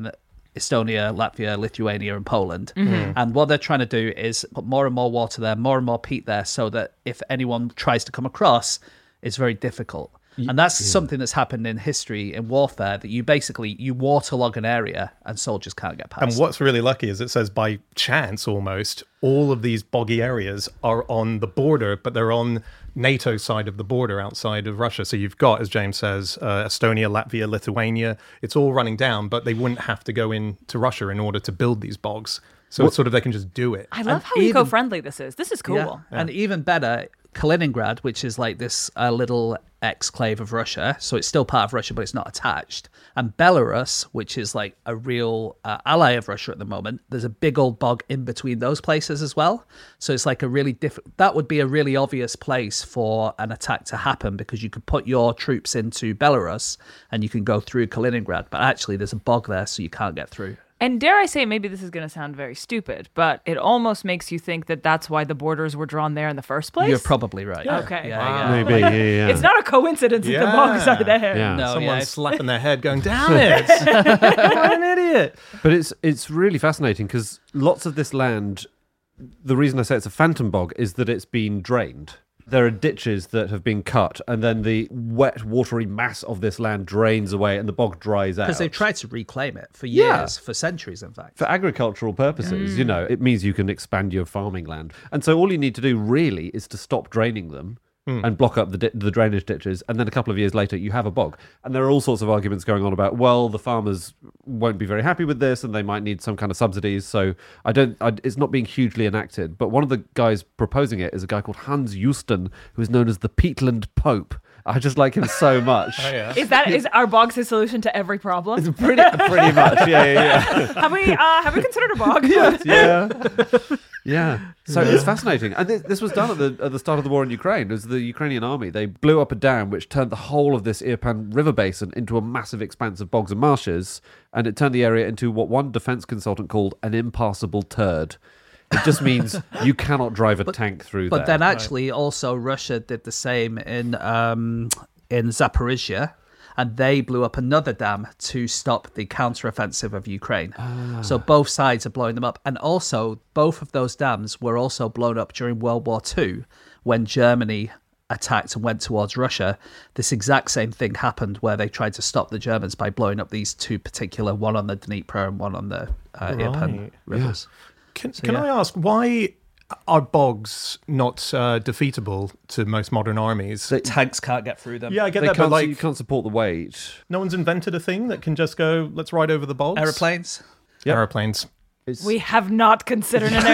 Estonia, Latvia, Lithuania, and Poland. And what they're trying to do is put more and more water there, more and more peat there, so that if anyone tries to come across, it's very difficult. And that's something that's happened in history in warfare, that you waterlog an area and soldiers can't get past. And what's really lucky is it says by chance almost all of these boggy areas are on the border, but they're on NATO side of the border outside of Russia. So you've got, as James says, Estonia, Latvia, Lithuania. It's all running down, but they wouldn't have to go into Russia in order to build these bogs. So it's sort of they can just do it. I love how even- eco-friendly this is. This is cool. Yeah. And even better, Kaliningrad, which is like this little exclave of Russia, so it's still part of Russia, but it's not attached. And Belarus, which is like a real ally of Russia at the moment, there's a big old bog in between those places as well. So it's like a really that would be a really obvious place for an attack to happen, because you could put your troops into Belarus and you can go through Kaliningrad, but actually there's a bog there, so you can't get through. And dare I say, maybe this is going to sound very stupid, but it almost makes you think that that's why the borders were drawn there in the first place. You're probably right. Okay. Yeah. maybe, yeah. It's not a coincidence that the bugs are there. Yeah. No, Someone's it's- slapping their head going, damn it, what an idiot. But it's really fascinating because lots of this land, the reason I say it's a phantom bog is that it's been drained. There are ditches that have been cut, and then the wet, watery mass of this land drains away, and the bog dries out. Because they've tried to reclaim it for years, for centuries, in fact. For agricultural purposes, it means you can expand your farming land. And so all you need to do really is to stop draining them and block up the drainage ditches, and then a couple of years later you have a bog. And there are all sorts of arguments going on about, well, the farmers won't be very happy with this and they might need some kind of subsidies, so it's not being hugely enacted. But one of the guys proposing it is a guy called Hans Houston, who is known as the Peatland Pope. I just like him so much. Is our bogs his solution to every problem? Pretty much, yeah. Have we considered a bog? Yeah. So it's fascinating. And this was done at the start of the war in Ukraine. It was the Ukrainian army. They blew up a dam which turned the whole of this Irpan river basin into a massive expanse of bogs and marshes. And it turned the area into what one defense consultant called an impassable turd. It just means you cannot drive a tank through there. But then actually also Russia did the same in Zaporizhia, and they blew up another dam to stop the counteroffensive of Ukraine. So both sides are blowing them up. And also both of those dams were also blown up during World War II when Germany attacked and went towards Russia. This exact same thing happened where they tried to stop the Germans by blowing up these two particular, one on the Dnieper and one on the Irpin rivers. Can I ask, why are bogs not defeatable to most modern armies? Tanks can't get through them. Yeah, I get that, but you can't support the weight. no one's invented a thing that can just go, let's ride over the bogs? Aeroplanes? Yep. Aeroplanes. We have not considered an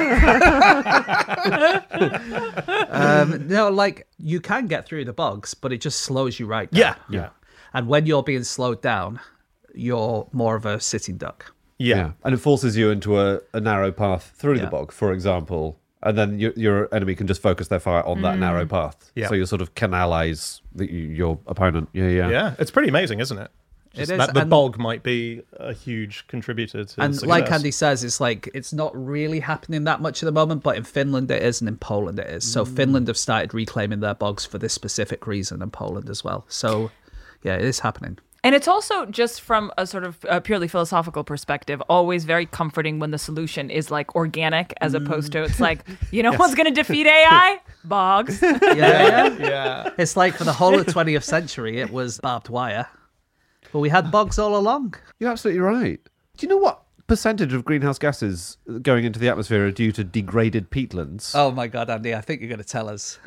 airplane. No, like, you can get through the bogs, but it just slows you right down. Yeah. And when you're being slowed down, you're more of a sitting duck. Yeah. And it forces you into a narrow path through the Yeah. bog, for example. And then your enemy can just focus their fire on that narrow path. Yeah. So you sort of canalize your opponent. Yeah, it's pretty amazing, isn't it? Just It is, that the and- bog might be a huge contributor to And success. like Andy says, it's not really happening that much at the moment, but in Finland it is, and in Poland it is. So Finland have started reclaiming their bogs for this specific reason, and Poland as well. So yeah, it is happening. And it's also just from a sort of purely philosophical perspective, always very comforting when the solution is like organic as opposed to it's like, you know what's going to defeat AI? Bogs. Yeah. It's like for the whole of 20th century, it was barbed wire. But we had bogs all along. You're absolutely right. Do you know what percentage of greenhouse gases going into the atmosphere are due to degraded peatlands? Oh my God, Andy, I think you're going to tell us.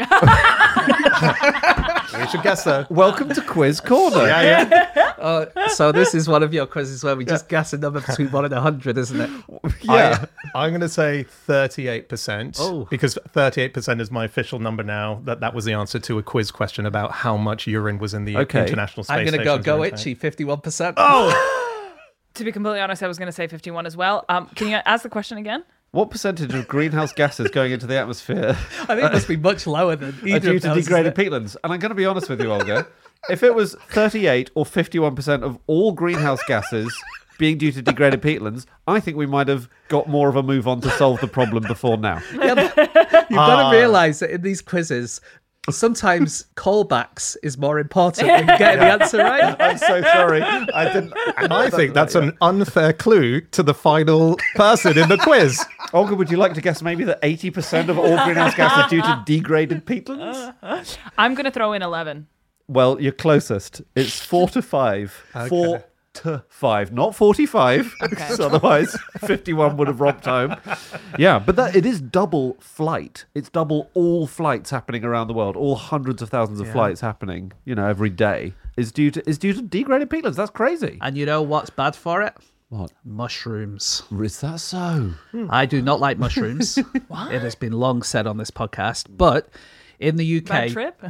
We should guess though. Welcome to Quiz Corner. Yeah. So this is one of your quizzes where we just guess a number between 1 and 100, isn't it? Yeah. I'm going to say 38%. Oh. Because 38% is my official number now. That was the answer to a quiz question about how much urine was in the Okay. International Space I'm going to Station. go itchy, 51%. To be completely honest, I was going to say 51 as well. Can you ask the question again? What percentage of greenhouse gases going into the atmosphere I think it must be much lower than are either due of to those. degraded peatlands? And I'm going to be honest with you, Olga. If it was 38 or 51% of all greenhouse gases being due to degraded peatlands, I think we might have got more of a move on to solve the problem before now. Yeah, but you've got to realise that in these quizzes, sometimes callbacks is more important than getting the answer right. I'm so sorry. I didn't. And I think that's an unfair clue to the final person in the quiz. Olga, would you like to guess maybe that 80% of all greenhouse gas are due to degraded peatlands? I'm going to throw in 11. Well, you're closest. It's 4 to 5. Okay. 4 to 5, not 45. Okay. So otherwise, 51 would have robbed home. Yeah, but it is double flight. It's double all flights happening around the world. All hundreds of thousands of flights happening, every day is due to degraded peatlands. That's crazy. And you know what's bad for it? What? Mushrooms. Is that so? I do not like mushrooms. It has been long said on this podcast, but in the UK, Bad trip?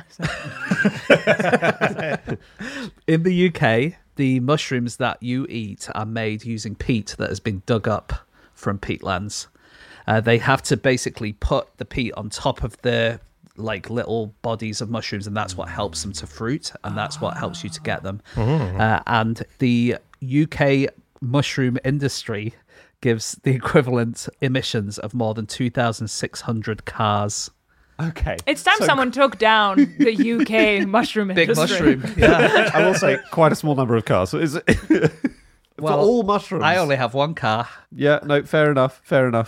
in the UK, the mushrooms that you eat are made using peat that has been dug up from peatlands. They have to basically put the peat on top of the little bodies of mushrooms, and that's what helps them to fruit, and that's what helps you to get them. And the UK mushroom industry gives the equivalent emissions of more than 2,600 cars. Okay. It's time someone took down the UK mushroom Big industry. mushroom. Yeah. I will say quite a small number of cars. So is it Well, for all mushrooms? I only have one car. Yeah, no, fair enough.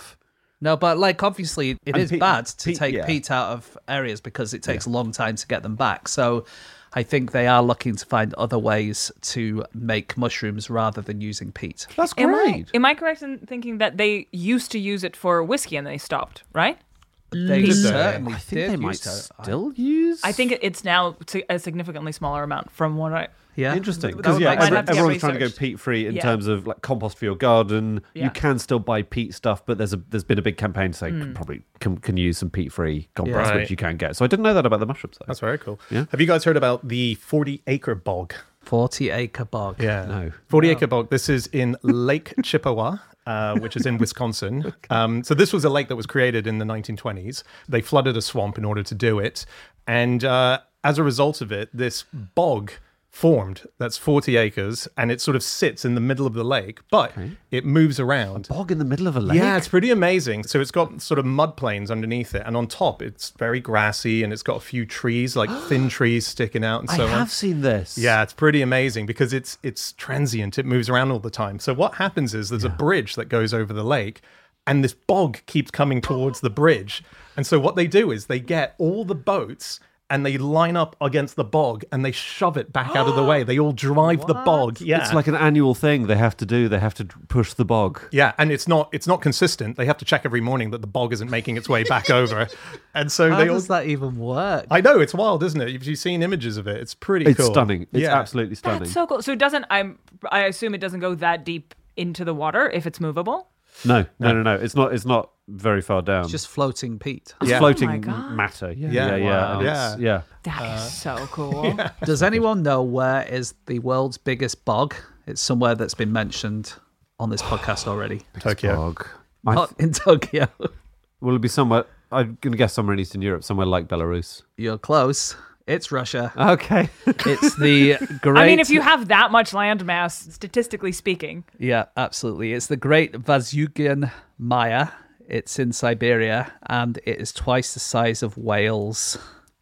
No, but obviously it And is peat- bad to peat- take yeah. peat out of areas because it takes a long time to get them back. So I think they are looking to find other ways to make mushrooms rather than using peat. That's great. Am I correct in thinking that they used to use it for whiskey and they stopped, right? They Did they? certainly I think did they might use to. still use. I think it's now a significantly smaller amount from what I... Yeah. Interesting, That because would yeah, make I'd sense. have to get everyone's trying to go researched. peat-free in Yeah. terms of compost for your garden. Yeah. You can still buy peat stuff, but there's been a big campaign to say probably can use some peat-free compost, Right. which you can get. So I didn't know that about the mushrooms. Though. That's very cool. Yeah. Have you guys heard about the 40-acre bog? 40-acre bog. Yeah. No. 40-acre bog. This is in Lake Chippewa, which is in Wisconsin. So this was a lake that was created in the 1920s. They flooded a swamp in order to do it. And as a result of it, this bog formed that's 40 acres, and it sort of sits in the middle of the lake, but it moves around. Bog in the middle of a lake. Yeah, it's pretty amazing. So it's got sort of mud plains underneath it, and on top it's very grassy, and it's got a few trees, like thin trees sticking out and I so on. have seen this. Yeah, it's pretty amazing because it's transient. It moves around all the time. So what happens is there's a bridge that goes over the lake, and this bog keeps coming towards the bridge. And so what they do is they get all the boats and they line up against the bog and they shove it back out of the way. They all drive the bog. Yeah. It's like an annual thing they have to do. They have to push the bog. Yeah, and it's not consistent. They have to check every morning that the bog isn't making its way back over. And so How they all does that even work? I know, it's wild, isn't it? If you've seen images of it, it's pretty It's cool. stunning. It's Yeah. absolutely stunning. That's so cool. So it doesn't... I assume it doesn't go that deep into the water if it's movable? No. It's not very far down. It's just floating peat. It's Yeah. floating Oh my God. matter. Yeah. Yeah. Wow. And it's- Yeah. That is so cool. Does anyone know where is the world's biggest bog? It's somewhere that's been mentioned on this podcast already. Tokyo. Bog. Not in Tokyo. Will it be somewhere? I'm going to guess somewhere in Eastern Europe, somewhere like Belarus. You're close. It's Russia. Okay. It's the great... I mean, if you have that much land mass, statistically speaking. Yeah, absolutely. It's the Great Vasyugan Maya. It's in Siberia, and it is twice the size of Wales.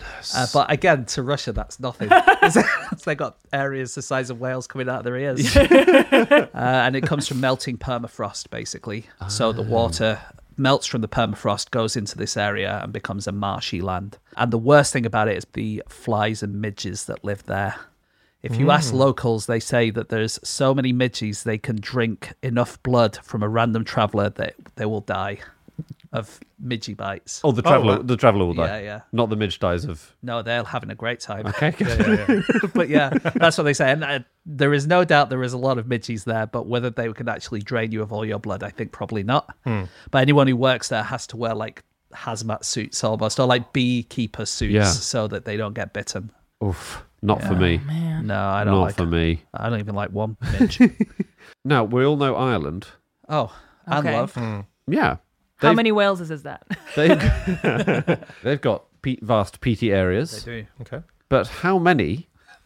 But again, to Russia, that's nothing. They got areas the size of whales coming out of their ears. And it comes from melting permafrost, basically. So the water melts from the permafrost, goes into this area and becomes a marshy land. And the worst thing about it is the flies and midges that live there. If you ask locals, they say that there's so many midges they can drink enough blood from a random traveller that they will die of midgie bites. Oh, the traveller will die. Yeah. Not the midge dies of... No, they're having a great time. Okay. But yeah, that's what they say. And there is no doubt there is a lot of midgies there, but whether they can actually drain you of all your blood, I think probably not. But anyone who works there has to wear like hazmat suits almost, or like beekeeper suits so that they don't get bitten. Oof. Not for me. No, I don't Not for me. I don't even like one midge. Now, we all know Ireland. Oh, and Okay. love. Yeah. How many Waleses is that? They've got vast peaty areas. They do. Okay. But how many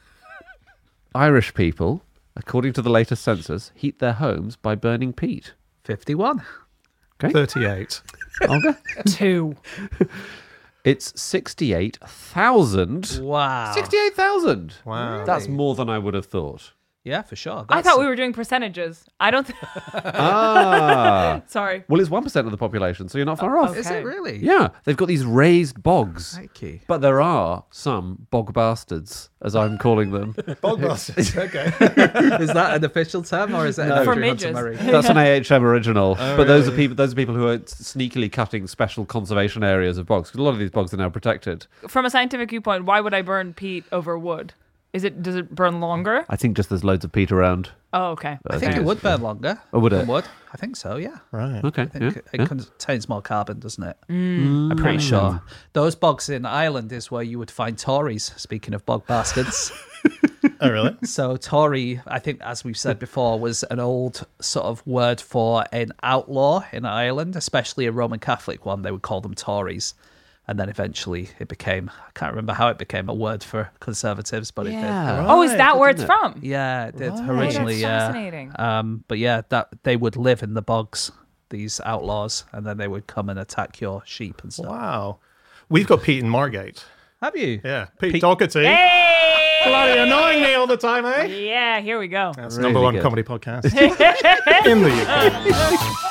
Irish people, according to the latest census, heat their homes by burning peat? 51. 38. Okay. 2. It's 68,000. Wow. 68,000. Wow. That's more than I would have thought. Yeah, for sure. I thought we were doing percentages. I don't. Ah. Sorry. Well, it's 1% of the population, so you're not far off. Is Okay. it really? Yeah, they've got these raised bogs. Thank you. But there are some bog bastards, as I'm calling them. Bog bastards. Okay. Is that an official term or is it an For Andrew Hunter midges. Murray? That's an AHM original. But those are really? people who are sneakily cutting special conservation areas of bogs. 'Cause a lot of these bogs are now protected. From a scientific viewpoint, why would I burn peat over wood? Does it burn longer? I think just there's loads of peat around. Oh, okay. I think it would burn longer. Oh, would it? than wood. I think so, yeah. Right. Okay. I think yeah, it contains more carbon, doesn't it? I'm pretty sure. Those bogs in Ireland is where you would find Tories, speaking of bog bastards. Oh, really? So Tory, I think, as we've said before, was an old sort of word for an outlaw in Ireland, especially a Roman Catholic one. They would call them Tories. And then eventually it became, I can't remember how it became a word for conservatives, but it did. Oh, is that where it's from? Yeah, it did Right. originally. That's fascinating. But yeah, that they would live in the bogs, these outlaws, and then they would come and attack your sheep and stuff. Wow. We've got Pete in Margate. Have you? Yeah. Pete Doherty. Hey! Bloody annoying me all the time, eh? Yeah, here we go. That's Really number one good. comedy podcast in the UK.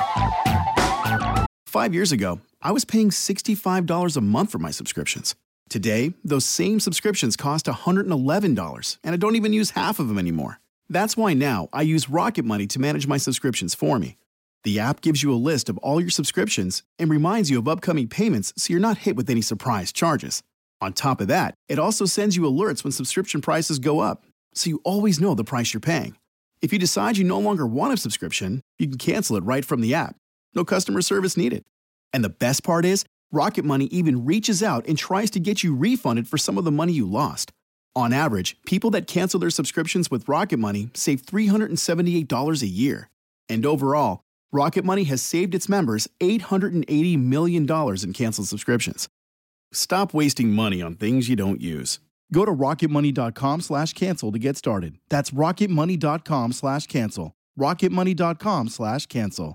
5 years ago, I was paying $65 a month for my subscriptions. Today, those same subscriptions cost $111, and I don't even use half of them anymore. That's why now I use Rocket Money to manage my subscriptions for me. The app gives you a list of all your subscriptions and reminds you of upcoming payments so you're not hit with any surprise charges. On top of that, it also sends you alerts when subscription prices go up, so you always know the price you're paying. If you decide you no longer want a subscription, you can cancel it right from the app. No customer service needed. And the best part is, Rocket Money even reaches out and tries to get you refunded for some of the money you lost. On average, people that cancel their subscriptions with Rocket Money save $378 a year. And overall, Rocket Money has saved its members $880 million in canceled subscriptions. Stop wasting money on things you don't use. Go to rocketmoney.com/cancel to get started. That's rocketmoney.com/cancel. rocketmoney.com/cancel.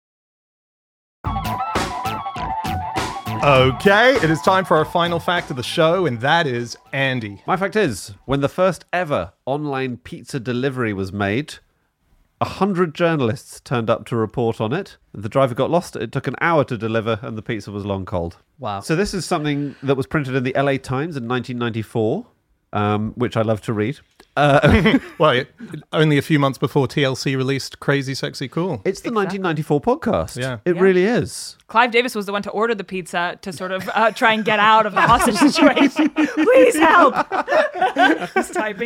Okay, it is time for our final fact of the show, and that is Andy. My fact is, when the first ever online pizza delivery was made, 100 journalists turned up to report on it. The driver got lost. It took an hour to deliver, and the pizza was long cold. Wow. So this is something that was printed in the LA Times in 1994, which I love to read. Well, only a few months before TLC released Crazy Sexy Cool. It's the 1994 podcast. Yeah. It really is. Clive Davis was the one to order the pizza to sort of try and get out of the hostage situation. Please help! Just typing.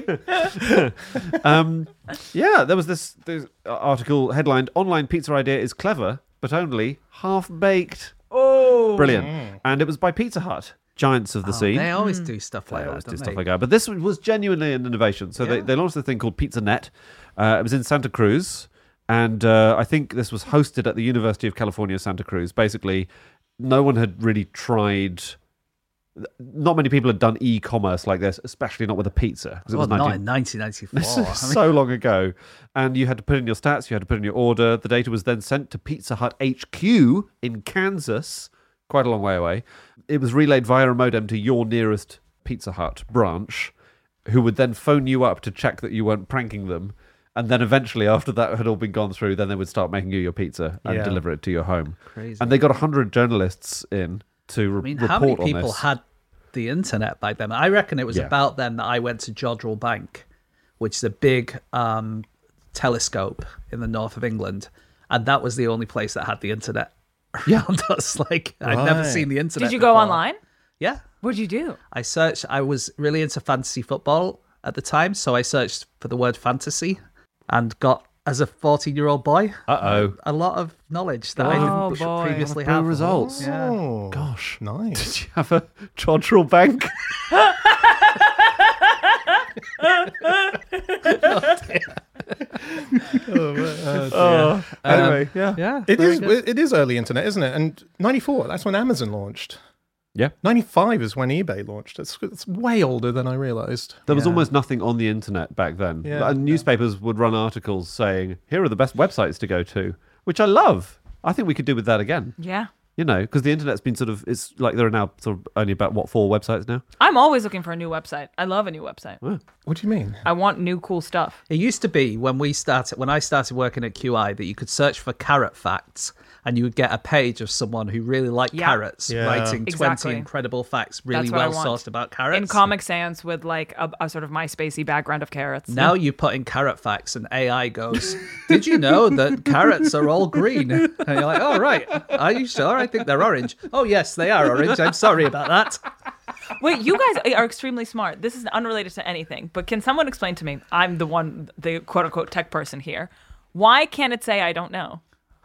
Yeah, there was this article headlined, "Online pizza idea is clever, but only half-baked." Oh. Brilliant. And it was by Pizza Hut, giants of the scene. They always do stuff like They that. always do don't stuff they? like that. But this was genuinely an innovation. So they launched a thing called PizzaNet. It was in Santa Cruz. And I think this was hosted at the University of California, Santa Cruz. Basically, no one had really tried... Not many people had done e-commerce like this, especially not with a pizza. 'Cause it Well, was not in 1994. This I is mean, so long ago. And you had to put in your stats, you had to put in your order. The data was then sent to Pizza Hut HQ in Kansas quite a long way away. It was relayed via a modem to your nearest Pizza Hut branch, who would then phone you up to check that you weren't pranking them. And then eventually, after that had all been gone through, then they would start making you your pizza and deliver it to your home. Crazy. And they got 100 journalists in to report how many on people this. had the internet back then? I reckon it was about then that I went to Jodrell Bank, which is a big telescope in the north of England. And that was the only place that had the internet around us. Like, I'd never seen the internet Did you go before. online? Yeah. What'd you do? I searched. I was really into fantasy football at the time, so I searched for the word fantasy and got, as a 14-year-old boy, a lot of knowledge that I Oh, didn't boy. previously Blue have. results. Yeah. Oh, Gosh. nice. Did you have a Jodrell Bank? Anyway, Yeah. It is early internet, isn't it? And 94, that's when Amazon launched. Yeah. 95 is when eBay launched. It's way older than I realized. There was almost nothing on the internet back then. Yeah. And newspapers would run articles saying, here are the best websites to go to, which I love. I think we could do with that again. Yeah. You know, because the internet's been sort of, it's like there are now sort of only about, 4 websites now? I'm always looking for a new website. I love a new website. What do you mean? I want new cool stuff. It used to be when I started working at QI that you could search for carrot facts and you would get a page of someone who really liked carrots writing 20 Exactly. incredible facts, really That's what I well want. sourced about carrots. In Comic Sans with like a sort of MySpacey background of carrots. Now you put in carrot facts and AI goes, did you know that carrots are all green? And you're like, oh, right. Are you sure? I think they're orange. Oh, yes, they are orange. I'm sorry about that. Wait, you guys are extremely smart. This is unrelated to anything, but can someone explain to me? I'm the quote unquote tech person here. Why can't it say I don't know?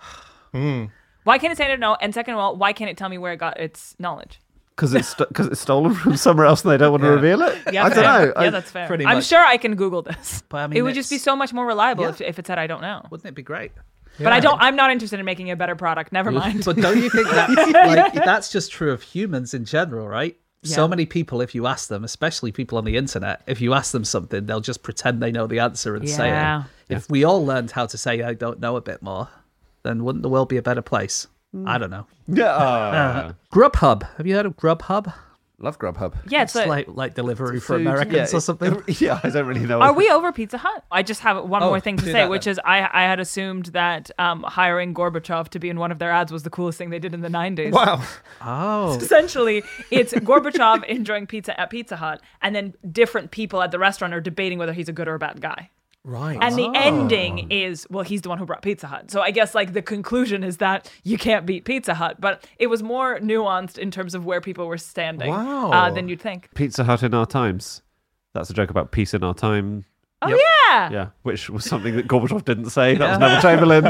Why can't it say I don't know? And second of all, why can't it tell me where it got its knowledge? Because it's stolen from somewhere else and they don't want to reveal it? Yeah, I don't fair. know. Yeah, that's fair. pretty I'm much. sure I can Google this. But I mean, it would just be so much more reliable if it said I don't know. Wouldn't it be great? But I'm not interested in making a better product. Never mind. But don't you think that's just true of humans in general, right? Yeah. So many people, if you ask them, especially people on the internet, if you ask them something, they'll just pretend they know the answer and say Yeah. it. If we all learned how to say I don't know a bit more, then wouldn't the world be a better place? I don't know. Yeah. Grubhub. Have you heard of Grubhub? Love Grubhub. Yeah, It's like delivery for Food. Americans Yeah, or something. Yeah, I don't really know. Are we over Pizza Hut? I just have one more thing to do say, that which then. is I had assumed that hiring Gorbachev to be in one of their ads was the coolest thing they did in the 90s. Wow. Oh. Essentially, it's Gorbachev enjoying pizza at Pizza Hut, and then different people at the restaurant are debating whether he's a good or a bad guy. Right. And the ending is, well, he's the one who brought Pizza Hut. So I guess like the conclusion is that you can't beat Pizza Hut. But it was more nuanced in terms of where people were standing than you'd think. Pizza Hut in our times. That's a joke about peace in our time. Oh, yeah. Yeah, which was something that Gorbachev didn't say. That was Neville Chamberlain.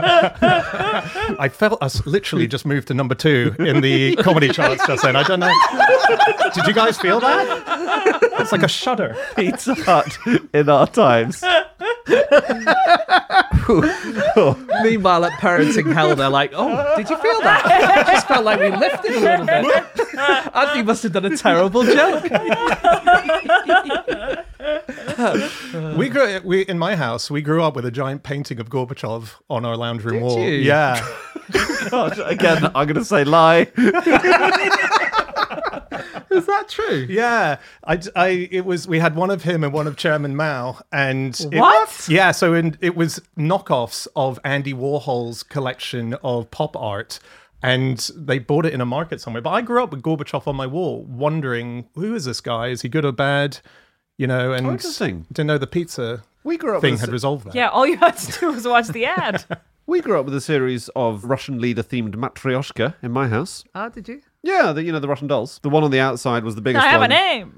I felt us literally just moved to number 2 in the comedy charts just then. I don't know. Did you guys feel that? It's like a shudder. Pizza Hut in our times. Meanwhile, at Parenting Hell, they're like, oh, did you feel that? It just felt like we lifted a little bit. Andy must have done a terrible joke. We in my house, we grew up with a giant painting of Gorbachev on our lounge room wall. you? Yeah. God, again, I'm going to say lie. Is that true? Yeah, we had one of him and one of Chairman Mao, and What? So it was knockoffs of Andy Warhol's collection of pop art, and they bought it in a market somewhere. But I grew up with Gorbachev on my wall, wondering who is this guy? Is he good or bad? You know, and interesting. didn't know the pizza We grew up thing with had resolved that. Yeah, all you had to do was watch the ad. We grew up with a series of Russian leader-themed Matryoshka in my house. Ah, did you? Yeah, the Russian dolls. The one on the outside was the biggest I have one. a name.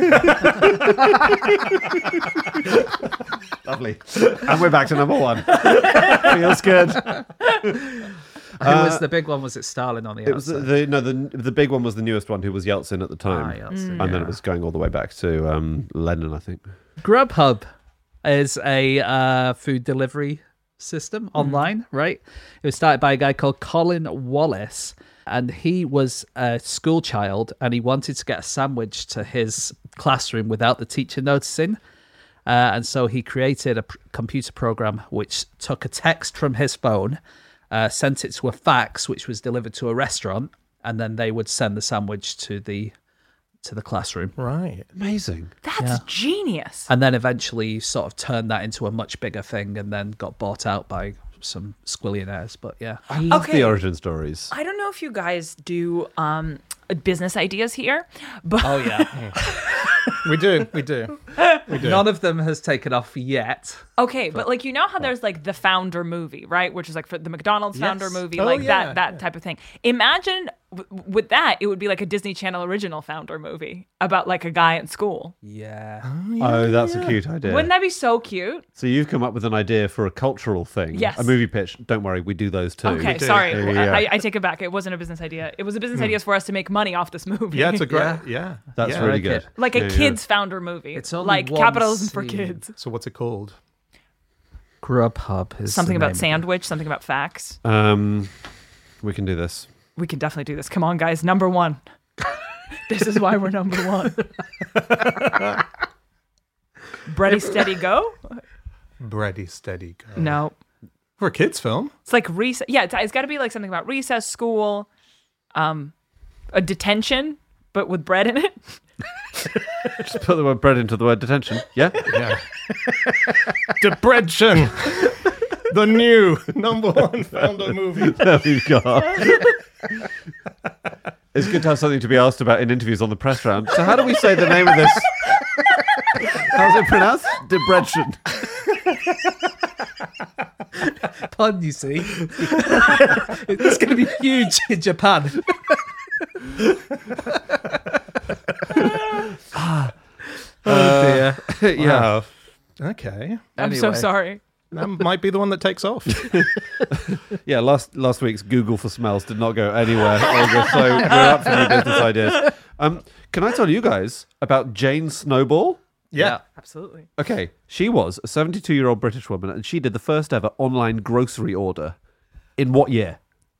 Lovely. And we're back to number 1. Feels good. Who was the big one? Was it Stalin on the It was outside? the big one was the newest one, who was Yeltsin at the time. Yeltsin, And then it was going all the way back to Lenin, I think. Grubhub is a food delivery system online, right? It was started by a guy called Colin Wallace, and he was a school child, and he wanted to get a sandwich to his classroom without the teacher noticing. And so he created a computer program which took a text from his phone, sent it to a fax, which was delivered to a restaurant, and then they would send the sandwich to the classroom. Right. Amazing. That's genius. And then eventually sort of turned that into a much bigger thing and then got bought out by some squillionaires. But yeah. I love Okay. the origin stories. I don't know if you guys do business ideas here, but Oh, yeah. We do. None of them has taken off yet. okay, but like how there's like the Founder movie, right? Which is like for the McDonald's Founder Yes. movie, Oh, like yeah, that type of thing. Imagine with that, it would be like a Disney Channel original Founder movie about like a guy at school. Yeah. Oh, that's a cute idea. Wouldn't that be so cute? So you've come up with an idea for a cultural thing. Yes. A movie pitch. Don't worry, we do those too. Okay, sorry. Yeah. I take it back. It wasn't a business idea. It was a business idea for us to make money off this movie. Yeah, it's a great. Yeah. That's yeah. really like good. it. like Yeah, a yeah. kids Founder movie. It's only like one capitalism for scene. kids. So what's it called? Grubhub is Something the about name of it. sandwich, something about facts. We can do this. We can definitely do this. Come on, guys. Number one. This is why we're number one. Bready Steady Go? Bready Steady Go. No. For a kids film. It's like recess. Yeah, it's got to be like something about recess, school, a detention, but with bread in it. Just put the word bread into the word detention. Yeah? Yeah. Depression. The new number one Founder movie. There we go. It's good to have something to be asked about in interviews on the press round. So how do we say the name of this? How's it pronounced? Depression. Pun, you see. It's going to be huge in Japan. Oh, dear. Yeah. Wow. Okay. I'm so Anyway. sorry. That might be the one that takes off. Yeah, last week's Google for smells did not go anywhere, Olga, so we're up for new business ideas. Can I tell you guys about Jane Snowball? Yeah. Absolutely. Okay, she was a 72-year-old British woman, and she did the first ever online grocery order. In what year?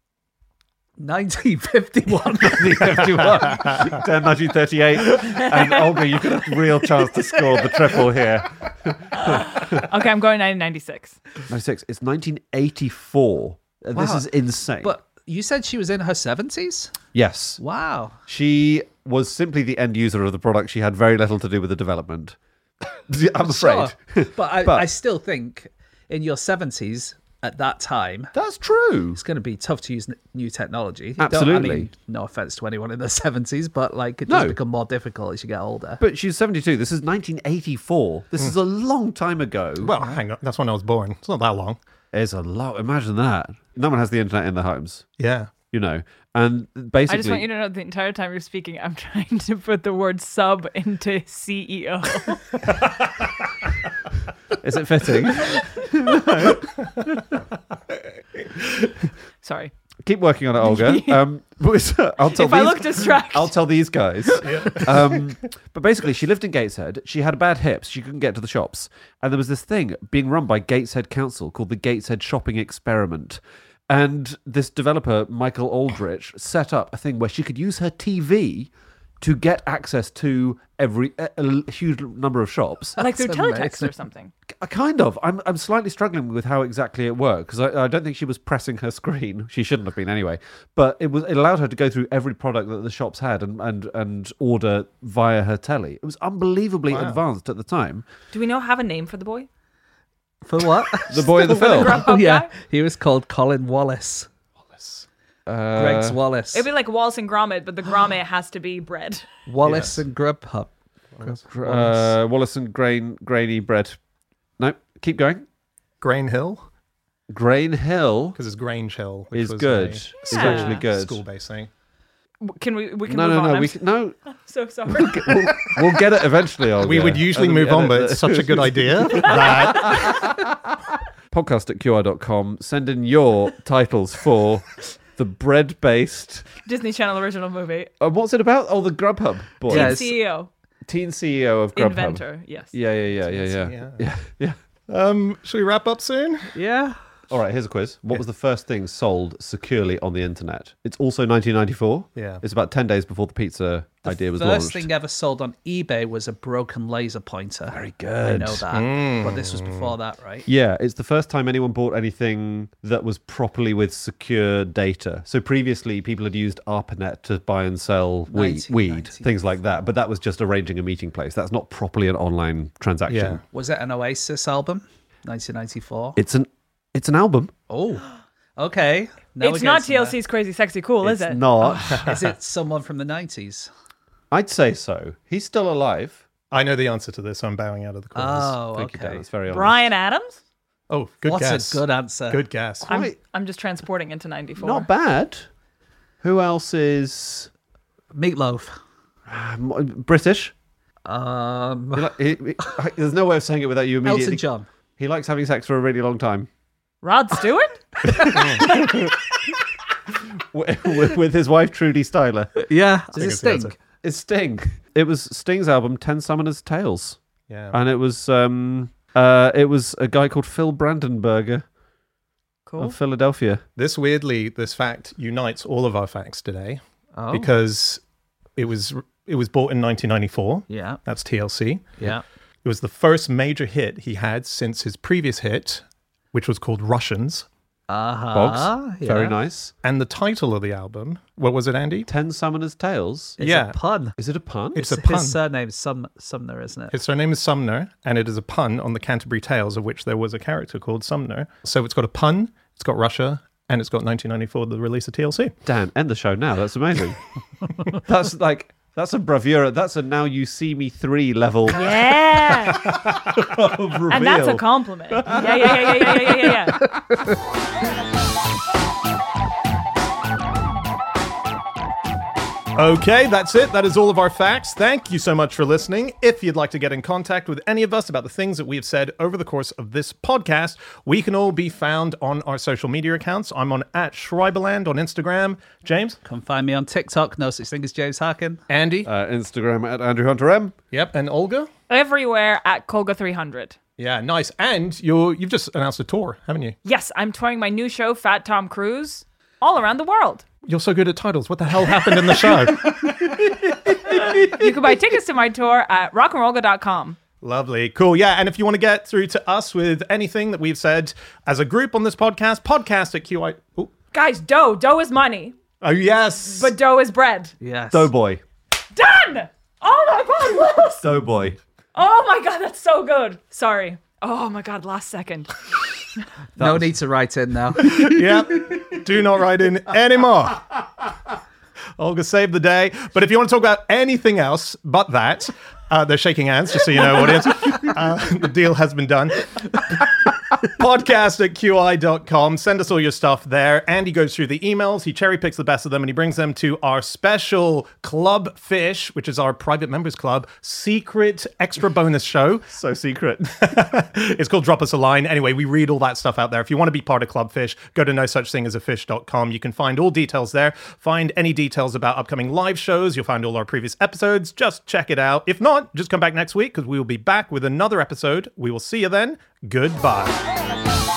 1951. 1951. 1938. And Olga, you've got a real chance to score the triple here. Okay, I'm going 1996. 96. It's 1984. This Wow. is insane. But you said she was in her 70s? yes, Wow. she was simply the end user of the product. She had very little to do with the development. I'm afraid. Sure. But But- I still think in your 70s at that time, That's true. it's going to be tough to use new technology. Absolutely. No offense to anyone in the 70s, but like it does No. become more difficult as you get older. But she's 72. This is 1984. This is a long time ago. Well, hang on. That's when I was born. It's not that long. It's a lot. Imagine that. No one has the internet in their homes, Yeah. you know. And basically, I just want you to know the entire time you're speaking, I'm trying to put the word sub into CEO. is it fitting? Sorry. Keep working on it, Olga. I'll tell If I these- look distracted. I'll tell these guys. But basically, she lived in Gateshead. She had bad hips. She couldn't get to the shops. And there was this thing being run by Gateshead Council called the Gateshead Shopping Experiment. And this developer, Michael Aldrich, set up a thing where she could use her TV to get access to a huge number of shops. Like through That's teletext amazing. or something. Kind of. I'm slightly struggling with how exactly it worked because I don't think she was pressing her screen. She shouldn't have been anyway. But it allowed her to go through every product that the shops had and order via her telly. It was unbelievably advanced at the time. Do we have a name for the boy? For what? The boy in the film. Oh, yeah. He was called Colin Wallace. Greg's Uh, Wallace. It'd be like Wallace and Gromit, but the Gromit has to be bread. Wallace and Grubhub. Wallace and grainy bread. No, keep going. Grain Hill, Grain Hill because it's Grange Hill, which is was good. a It's actually good. school-based thing. Can we can No, move no, on? no. I'm No, so sorry. we'll get it eventually. Olga. We would usually And then move on, but edit it's such a good idea that podcast at qr.com. Send in your titles for the bread-based. Disney Channel original movie. What's it about? Oh, the Grubhub boy. Yeah, Teen Yes. CEO. Teen CEO of Grubhub. Inventor. Yes. Yeah. CEO. Yeah. should we wrap up soon? Yeah. All right, here's a quiz. What was the first thing sold securely on the internet? It's also 1994. Yeah. It's about 10 days before the pizza idea was First launched. thing ever sold on eBay was a broken laser pointer. Very I good. know that. But this was before that, right? Yeah, it's the first time anyone bought anything that was properly with secure data. So previously, people had used ARPANET to buy and sell weed, 1994. things like that. But that was just arranging a meeting place. That's not properly an online transaction. Yeah. Was it an Oasis album? 1994. It's an album. Oh, okay. Now It's we're not getting TLC's Crazy Sexy Cool, is It's it? not. somewhere. Is it someone from the 90s? I'd say so. He's still alive. I know the answer to this, so I'm bowing out of the quiz. Oh, Thank you, Dan. okay. That's very honest. Brian Adams? Oh, good What guess. a good answer. Good guess. I'm just transporting into 94. Not bad. Who else is Meatloaf. British? Um, There's no way of saying it without you immediately. Elton John. He likes having sex for a really long time. Rod Stewart? with his wife, Trudy Styler. Yeah. think Is it's it the answer. Sting? It's Sting. It was Sting's album, 10 Summoners Tales. Yeah. And it was a guy called Phil Brandenburger Cool. of Philadelphia. This fact unites all of our facts today Oh. because it was bought in 1994. Yeah. That's TLC. Yeah. It was the first major hit he had since his previous hit, which was called Russians. Uh-huh. Bogs. Yeah. Very nice. And the title of the album, what was it, Andy? 10 Summoners Tales. It's Yeah. a pun. Is it a pun? It's a pun. His surname's Sumner, isn't it? His surname is Sumner, and it is a pun on the Canterbury Tales, of which there was a character called Sumner. So it's got a pun, it's got Russia, and it's got 1994, the release of TLC. Dan, end the show now. That's amazing. That's a bravura. That's a Now You See Me 3 level Yeah. of reveal. And that's a compliment. Yeah. Okay, that's it. That is all of our facts. Thank you so much for listening. If you'd like to get in contact with any of us about the things that we have said over the course of this podcast, we can all be found on our social media accounts. I'm on @Schreiberland on Instagram. James? Come find me on TikTok. No such thing as James Harkin. Andy? Instagram @AndrewHunterM. Yep. And Olga? Everywhere at Colga300. Yeah, nice. And you've just announced a tour, haven't you? Yes, I'm touring my new show, Fat Tom Cruise, all around the world. You're so good at titles. What the hell happened in the show? You can buy tickets to my tour at rockandrollga.com. Lovely. Cool. Yeah. And if you want to get through to us with anything that we've said as a group on this podcast @QI. Guys, dough. Dough is money, Oh, yes. but dough is bread. Yes. Doughboy. Done! Oh my God, Willis! Doughboy. Oh my God, that's so good. Sorry. Oh my God, last second. No need to write in now. Yeah. Do not write in anymore. Olga saved the day. But if you want to talk about anything else but that, they're shaking hands, just so you know, audience. The deal has been done. Podcast@QI.com. Send us all your stuff there. Andy goes through the emails. He cherry picks the best of them and he brings them to our special Club Fish, which is our private members club, secret extra bonus show. So secret. It's called Drop Us a Line. Anyway, we read all that stuff out there. If you want to be part of Club Fish, go to nosuchthingasafish.com. You can find all details there. Find any details about upcoming live shows. You'll find all our previous episodes. Just check it out. If not, just come back next week because we will be back with another episode. We will see you then. Goodbye.